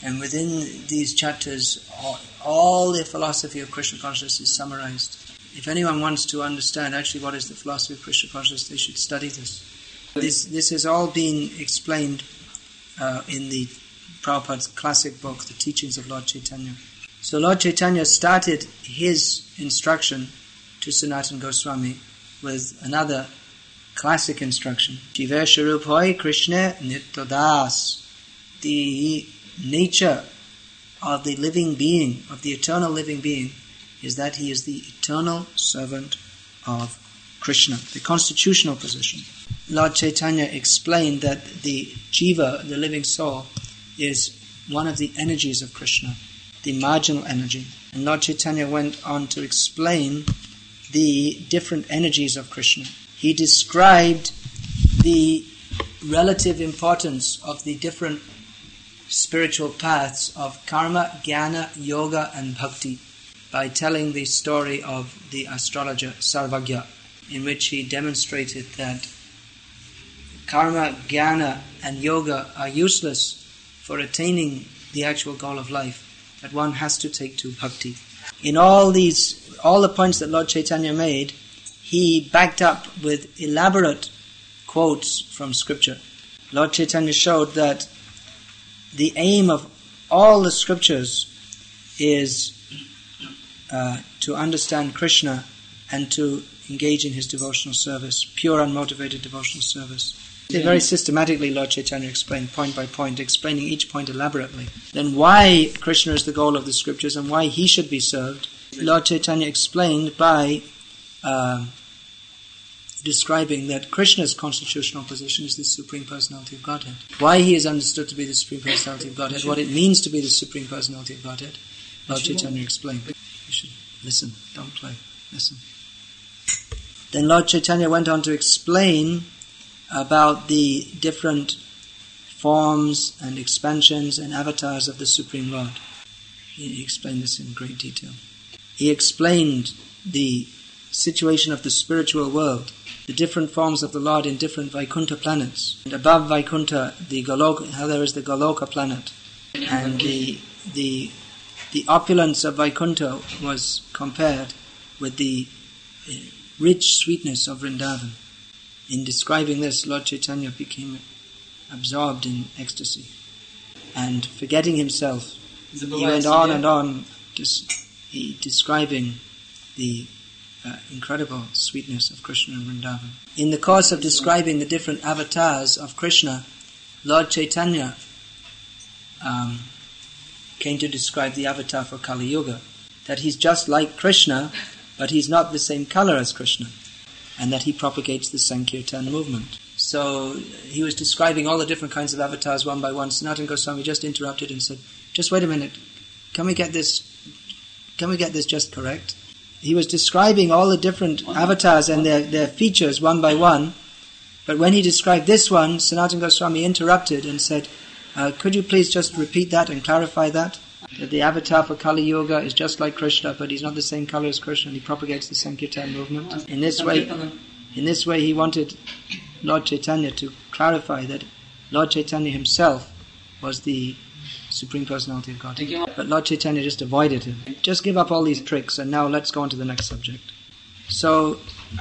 S1: And within these chapters, all, all the philosophy of Krishna consciousness is summarized. If anyone wants to understand actually what is the philosophy of Krishna consciousness, they should study this. This, this has all been explained uh, in the Prabhupada's classic book, The Teachings of Lord Chaitanya. So Lord Chaitanya started his instruction to Sanatana Goswami with another classic instruction. Jiva Sharup Hoy Krishna Nityadas. The nature of the living being, of the eternal living being, is that he is the eternal servant of Krishna, the constitutional position. Lord Chaitanya explained that the jiva, the living soul, is one of the energies of Krishna, the marginal energy. And Lord Chaitanya went on to explain the different energies of Krishna. He described the relative importance of the different spiritual paths of karma, jnana, yoga and bhakti by telling the story of the astrologer Sarvagya, in which he demonstrated that karma, jnana and yoga are useless for attaining the actual goal of life, that one has to take to bhakti. In all these, all the points that Lord Chaitanya made, he backed up with elaborate quotes from scripture. Lord Chaitanya showed that the aim of all the scriptures is uh, to understand Krishna and to engage in his devotional service, pure unmotivated devotional service. Very systematically Lord Chaitanya explained point by point, explaining each point elaborately. Then why Krishna is the goal of the scriptures and why he should be served, Lord Chaitanya explained by uh, describing that Krishna's constitutional position is the Supreme Personality of Godhead. Why he is understood to be the Supreme Personality of Godhead, what it means to be the Supreme Personality of Godhead, Lord Chaitanya explained. You should listen, don't play, listen. Then Lord Chaitanya went on to explain about the different forms and expansions and avatars of the Supreme Lord. He explained this in great detail. He explained the situation of the spiritual world, the different forms of the Lord in different Vaikuntha planets. And above Vaikuntha, the Goloka, how there is the Goloka planet. And the the the opulence of Vaikuntha was compared with the rich sweetness of Vrindavan. In describing this, Lord Chaitanya became absorbed in ecstasy. And forgetting himself, he went on and on just, he, describing the uh, incredible sweetness of Krishna and Vrindavan. In the course of describing the different avatars of Krishna, Lord Chaitanya um, came to describe the avatar for Kali Yuga, that he's just like Krishna, but he's not the same color as Krishna, and that he propagates the Sankirtan movement. So he was describing all the different kinds of avatars one by one. Sanatana Goswami just interrupted and said, just wait a minute, can we get this, can we get this just correct? He was describing all the different avatars and their, their features one by one, but when he described this one, Sanatana Goswami interrupted and said, uh, could you please just repeat that and clarify that? That the avatar for Kali Yuga is just like Krishna, but he's not the same color as Krishna, and he propagates the Sankirtan movement. In this way, in this way, he wanted Lord Chaitanya to clarify that Lord Chaitanya himself was the Supreme Personality of Godhead. But Lord Chaitanya just avoided him. Just give up all these tricks, and now let's go on to the next subject. So,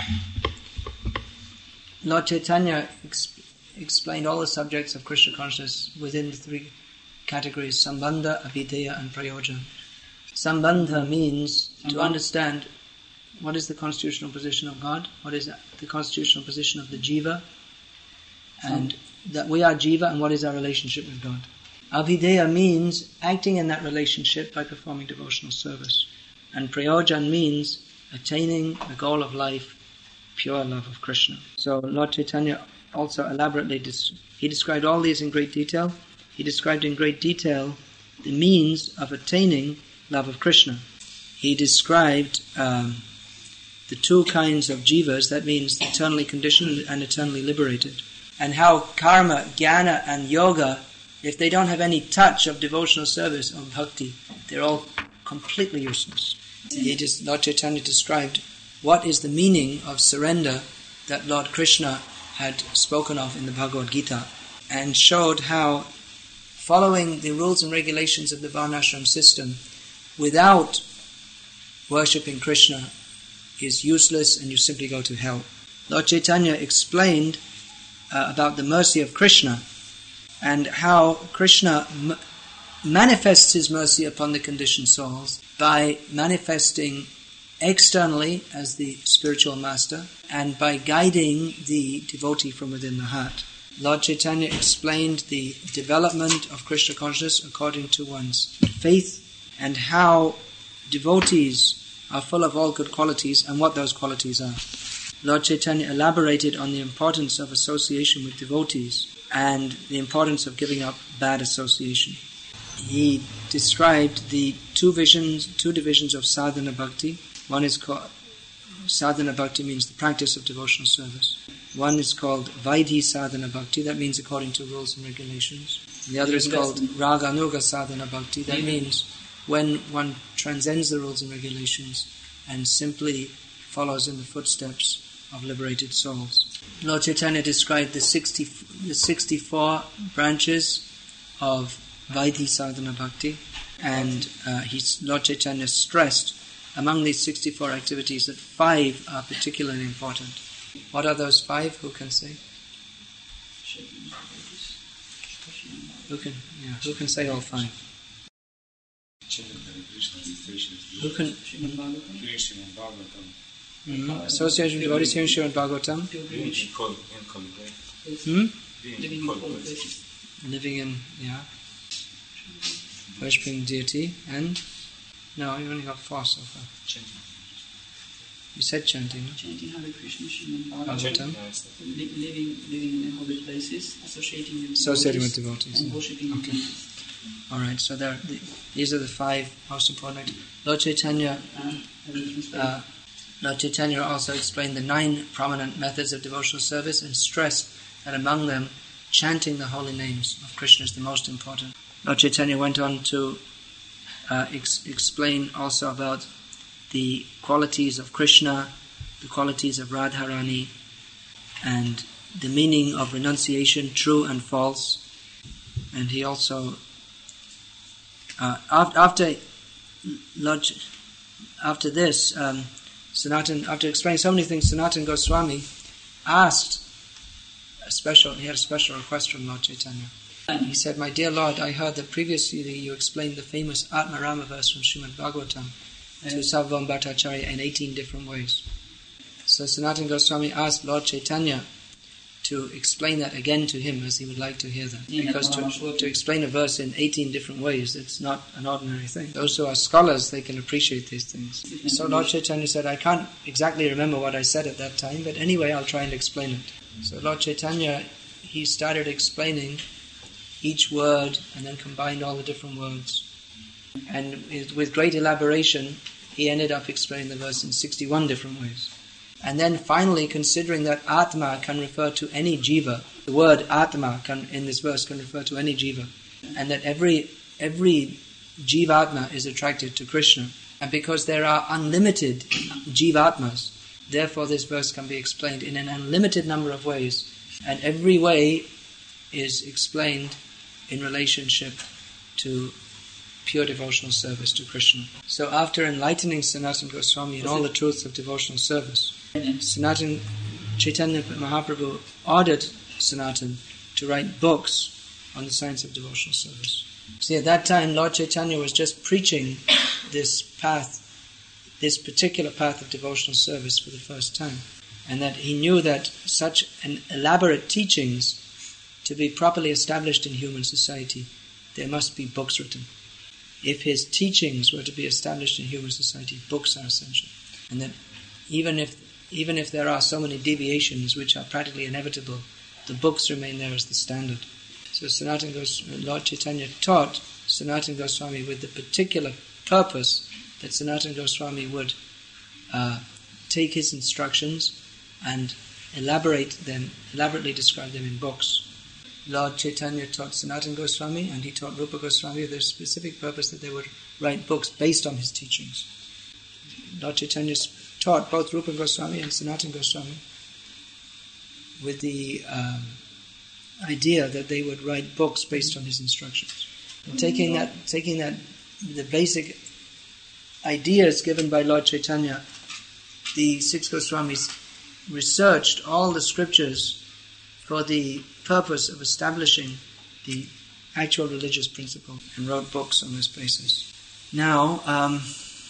S1: Lord Chaitanya exp- explained all the subjects of Krishna consciousness within the three categories: Sambandha, Abhideya and Prayojan. Sambandha means to understand what is the constitutional position of God, what is the constitutional position of the jiva, and that we are jiva and what is our relationship with God. Abhideya means acting in that relationship by performing devotional service. And Prayojan means attaining the goal of life, pure love of Krishna. So Lord Chaitanya also elaborately, dis- he described all these in great detail. He described in great detail the means of attaining love of Krishna. He described um, the two kinds of jivas, that means eternally conditioned and eternally liberated, and how karma, jnana and yoga, if they don't have any touch of devotional service, of bhakti, they're all completely useless. He just, Lord Chaitanya described what is the meaning of surrender that Lord Krishna had spoken of in the Bhagavad Gita, and showed how following the rules and regulations of the Varnashram system without worshipping Krishna is useless and you simply go to hell. Lord Chaitanya explained uh, about the mercy of Krishna and how Krishna m- manifests his mercy upon the conditioned souls by manifesting externally as the spiritual master and by guiding the devotee from within the heart. Lord Chaitanya explained the development of Krishna consciousness according to one's faith and how devotees are full of all good qualities and what those qualities are. Lord Chaitanya elaborated on the importance of association with devotees and the importance of giving up bad association. He described the two visions, two divisions of sadhana bhakti. One is called, sadhana bhakti means the practice of devotional service. One is called Vaidhi sadhana bhakti, that means according to rules and regulations. And the other is called Raga Anuga sadhana bhakti, that means when one transcends the rules and regulations and simply follows in the footsteps of liberated souls. Lord Chaitanya described the sixty, the sixty-four branches of Vaidhi sadhana bhakti, and uh, he, Lord Chaitanya stressed among these sixty-four activities that five are particularly important. What are those five? Who can say? Who can? Yeah. Who can say all five? Who can? Mm-hmm. Association with devotees, hearing Srimad Bhagavatam. Hmm? Living in, yeah. Worshipping deity and no, you only got four so far. Chanting. You said chanting, no?
S2: Chanting Hare Krishna, Srimad Bhagavatam. Living, living in holy places, associating with
S1: associating with devotees,
S2: and
S1: yeah.
S2: worshipping.
S1: Okay. All right. So there, the, these are the five most important. Lord Chaitanya, uh, Lord Chaitanya also explained the nine prominent methods of devotional service and stressed that among them, chanting the holy names of Krishna is the most important. Lord Chaitanya went on to uh, ex- explain also about the qualities of Krishna, the qualities of Radharani, and the meaning of renunciation, true and false. And he also, uh, after Lord, after this, um, Sanatan, after explaining so many things, Sanatan Goswami asked a special. He had a special request from Lord Chaitanya. And he said, "My dear Lord, I heard that previously you explained the famous Atmarama verse from Srimad Bhagavatam to Sarvabhauma Bhattacharya in eighteen different ways." So Sanatana Goswami asked Lord Chaitanya to explain that again to him, as he would like to hear that. Because to, to explain a verse in eighteen different ways, it's not an ordinary thing. Those who are scholars, they can appreciate these things. So Lord Chaitanya said, "I can't exactly remember what I said at that time, but anyway, I'll try and explain it." So Lord Chaitanya, he started explaining each word and then combined all the different words. And with great elaboration, he ended up explaining the verse in sixty-one different ways. And then finally, considering that Atma can refer to any jiva, the word Atma can, in this verse can refer to any jiva, and that every every jivatma is attracted to Krishna. And because there are unlimited jivatmas, therefore this verse can be explained in an unlimited number of ways, and every way is explained in relationship to pure devotional service to Krishna. So after enlightening Sanatana Goswami in all the truths of devotional service, Sanatana Chaitanya Mahaprabhu ordered Sanatana to write books on the science of devotional service. See, at that time Lord Chaitanya was just preaching this path, this particular path of devotional service for the first time, and that he knew that such an elaborate teachings, to be properly established in human society, there must be books written. If his teachings were to be established in human society, books are essential. And that even if even if there are so many deviations which are practically inevitable, the books remain there as the standard. So Sanatana Goswami, Lord Chaitanya taught Sanatana Goswami with the particular purpose that Sanatana Goswami would uh, take his instructions and elaborate them, elaborately describe them in books. Lord Chaitanya taught Sanatana Goswami and he taught Rupa Goswami with a specific purpose that they would write books based on his teachings. Lord Chaitanya taught both Rupa Goswami and Sanatana Goswami with the um, idea that they would write books based on his instructions. And taking that, taking that, the basic ideas given by Lord Chaitanya, the six Goswamis researched all the scriptures for the purpose of establishing the actual religious principle and wrote books on this basis. Now, um,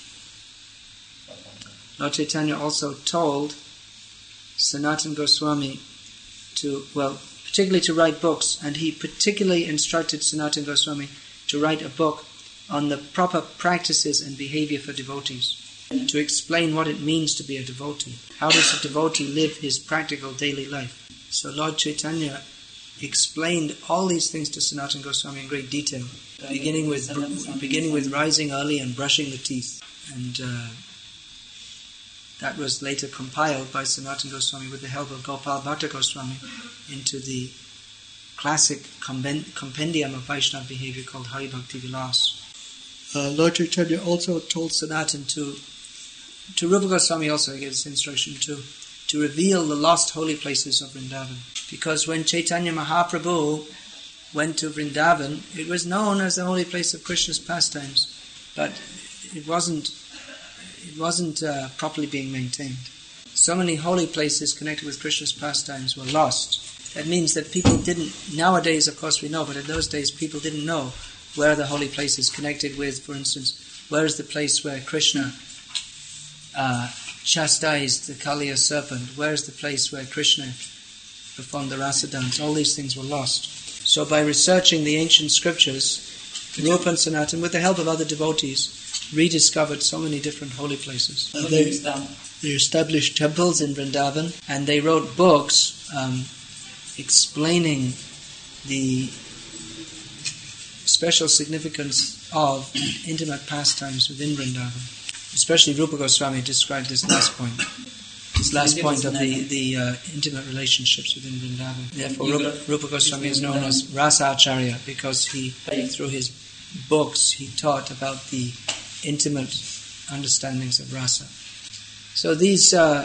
S1: Lord Chaitanya also told Sanatana Goswami to, well, particularly to write books, and he particularly instructed Sanatana Goswami to write a book on the proper practices and behavior for devotees, to explain what it means to be a devotee. How does a devotee live his practical daily life? So Lord Chaitanya explained all these things to Sanatana Goswami in great detail, beginning with beginning with rising early and brushing the teeth. And uh, that was later compiled by Sanatana Goswami with the help of Gopal Bhatta Goswami into the classic compendium of Vaishnava behavior called Hari Bhakti Vilas. Uh, Lord Chaitanya also told Sanatana to, to Rupa Goswami also gave this instruction to, to reveal the lost holy places of Vrindavan. Because when Chaitanya Mahaprabhu went to Vrindavan, it was known as the holy place of Krishna's pastimes, but it wasn't it wasn't uh, properly being maintained. So many holy places connected with Krishna's pastimes were lost. That means that people didn't, nowadays of course we know, but in those days people didn't know where the holy place is connected with. For instance, where is the place where Krishna uh, chastised the Kaliya serpent? Where is the place where Krishna performed the rasa dance? All these things were lost. So by researching the ancient scriptures, Rupa and Sanatana, with the help of other devotees, rediscovered so many different holy places. Uh, they, they established temples in Vrindavan, and they wrote books um, explaining the special significance of intimate pastimes within Vrindavan. Especially Rupa Goswami described this last point. This last point of the, the uh, intimate relationships within Vrindavan. Therefore, Rupa, Rupa Goswami is known as Rasa Acharya, because he, through his books, he taught about the intimate understandings of rasa. So these uh,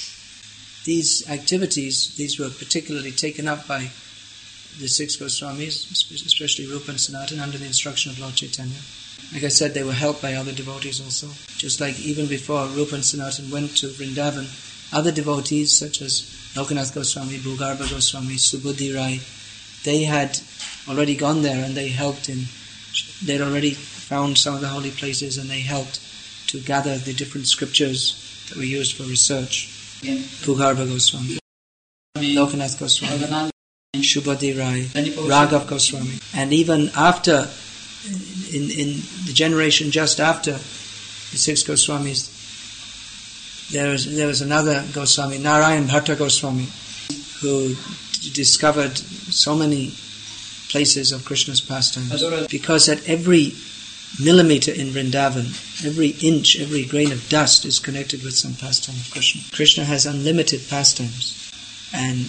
S1: these activities, these were particularly taken up by the six Goswamis, especially Rupa and Sanatana, under the instruction of Lord Chaitanya. Like I said, they were helped by other devotees also. Just like even before Rupa and Sanatana went to Vrindavan, other devotees such as Lokanath Goswami, Bhugarbha Goswami, Subudhi Rai, they had already gone there and they helped in, they'd already found some of the holy places and they helped to gather the different scriptures that were used for research. Yeah. Bhugarbha Goswami, Lokanath Goswami, Subudhi Rai, Raghav Goswami. And even after, in, in the generation just after the six Goswamis, there was, there was another Goswami, Narayan Bhatta Goswami, who d- discovered so many places of Krishna's pastimes. Because at every millimeter in Vrindavan, every inch, every grain of dust is connected with some pastime of Krishna. Krishna has unlimited pastimes. And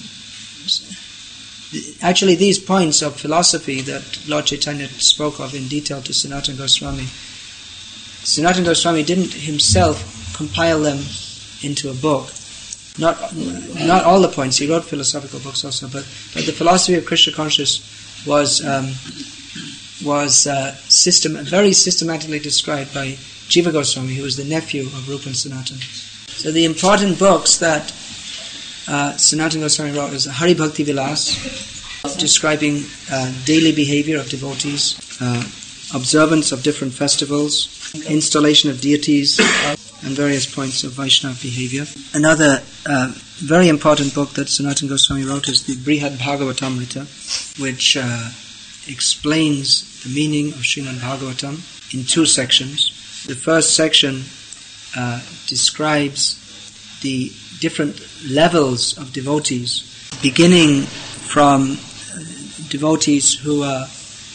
S1: actually these points of philosophy that Lord Chaitanya spoke of in detail to Sanatana Goswami, Sanatana Goswami didn't himself compile them into a book. Not not all the points, he wrote philosophical books also, but, but the philosophy of Krishna consciousness was um, was uh, system, very systematically described by Jiva Goswami, who was the nephew of Rupa and Sanatana. So the important books that uh, Sanatana Goswami wrote is Hari Bhakti Vilas, describing uh, daily behavior of devotees, uh, observance of different festivals, installation of deities, and various points of Vaishnava behavior. Another uh, very important book that Sanatana Goswami wrote is the Brihad Bhagavatamrita, which uh, explains the meaning of Srimad Bhagavatam in two sections. The first section uh, describes the different levels of devotees, beginning from devotees who are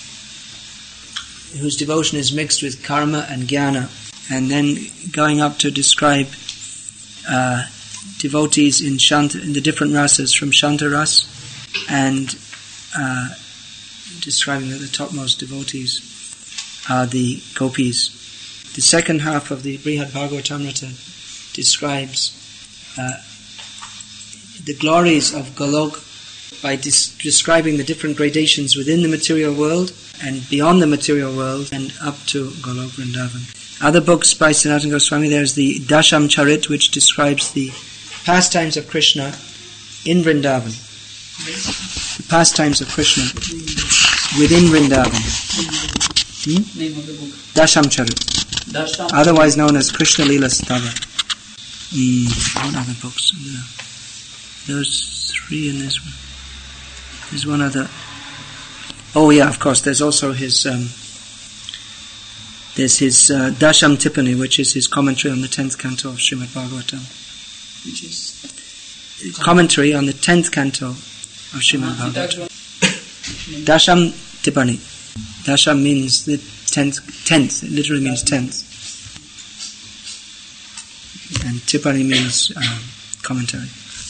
S1: whose devotion is mixed with karma and jnana, and then going up to describe uh, devotees in Shanta, in the different rasas, from Shanta ras, and uh, describing that the topmost devotees are the gopis. The second half of the Brihad Bhagavatamrita describes uh, the glories of Golok by dis- describing the different gradations within the material world and beyond the material world and up to Golok Vrindavan. Other books by Sanatana Goswami, there's the Dasham Charit, which describes the pastimes of Krishna in Vrindavan. The pastimes of Krishna within Vrindavan. Hmm?
S2: Name of the book.
S1: Dasham Charit.
S2: Dasham.
S1: Otherwise known as Krishna Lila Stava. Hmm. What other books are there? There's three in this one. There's one other. Oh yeah, of course. There's also his. Um, there's his uh, Dasham Tippani, which is his commentary on the tenth canto of Srimad Bhagavatam.
S2: Which is
S1: commentary on the tenth canto of Srimad
S2: uh,
S1: Bhagavatam. Dasham Tippani. Dasham means the tenth. Tenth. It literally means tenth. And Tippani means um, commentary.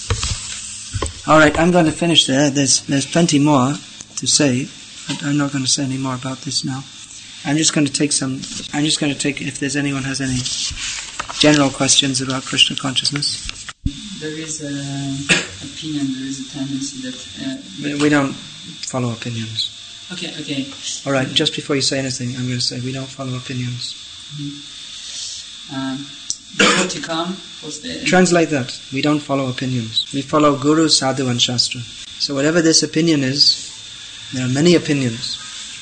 S1: Alright, I'm going to finish there. There's there's plenty more to say, but I'm not going to say any more about this now. I'm just going to take some, I'm just going to take, if there's anyone has any general questions about Krishna consciousness.
S2: There is an opinion, there is a tendency that... Uh,
S1: we don't follow opinions.
S2: Okay, okay.
S1: Alright, just before you say anything, I'm going to say we don't follow opinions.
S2: Mm-hmm. Um, devotee come, what's the...
S1: Translate that. We don't follow opinions. We follow Guru, Sadhu and Shastra. So whatever this opinion is, there are many opinions.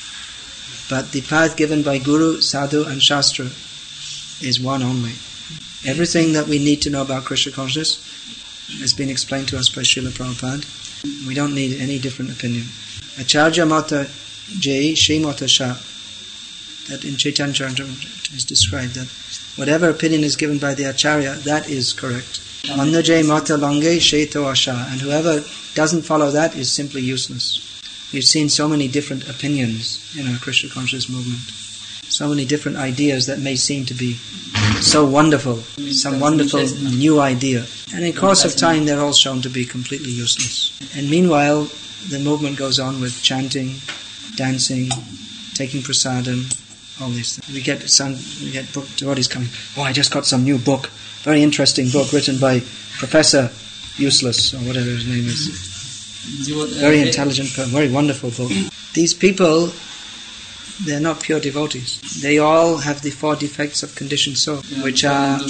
S1: But the path given by Guru, Sadhu and Shastra is one only. Everything that we need to know about Krishna consciousness has been explained to us by Srila Prabhupada. We don't need any different opinion. Acharya Mata Jai Shri Mata Shah, that in Chaitanya Charitamrita is described, that whatever opinion is given by the Acharya, that is correct. Manda Jai Mata Lange Shaito Asha, and whoever doesn't follow that is simply useless. We've seen so many different opinions in our Krishna conscious movement. So many different ideas that may seem to be so wonderful, some wonderful new idea. And in course of time they're all shown to be completely useless. And meanwhile, the movement goes on with chanting, dancing, taking prasadam, all these things. We get some, we get book devotees coming, oh, I just got some new book, very interesting book written by Professor Useless, or whatever his name is. Very intelligent, very wonderful book. These people, they're not pure devotees. They all have the four defects of conditioned soul, which are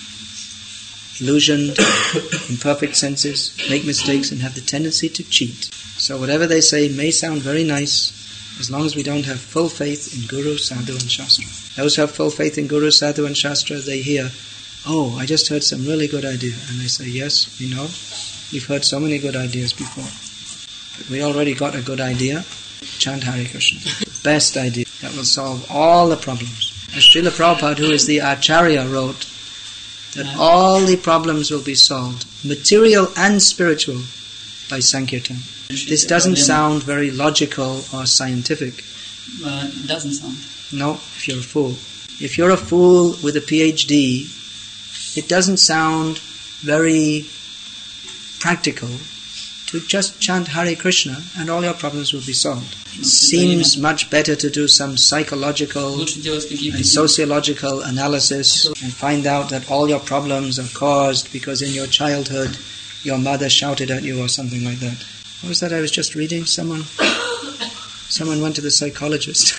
S1: illusioned, imperfect senses, make mistakes and have the tendency to cheat. So whatever they say may sound very nice, as long as we don't have full faith in Guru, Sadhu and Shastra. Those who have full faith in Guru, Sadhu and Shastra, they hear, oh, I just heard some really good idea. And they say, yes, we know, we've heard so many good ideas before. But we already got a good idea, chant Hare Krishna. Best idea that will solve all the problems. As Srila Prabhupada, who is the Acharya, wrote that all the problems will be solved, material and spiritual, by Sankirtan. This doesn't sound very logical or scientific.
S2: Uh, it doesn't sound.
S1: No, if you're a fool. If you're a fool with a P H D, it doesn't sound very practical to just chant Hare Krishna and all your problems will be solved. It seems much better to do some psychological and sociological analysis and find out that all your problems are caused because in your childhood your mother shouted at you or something like that. What was that I was just reading? Someone someone went to the psychologist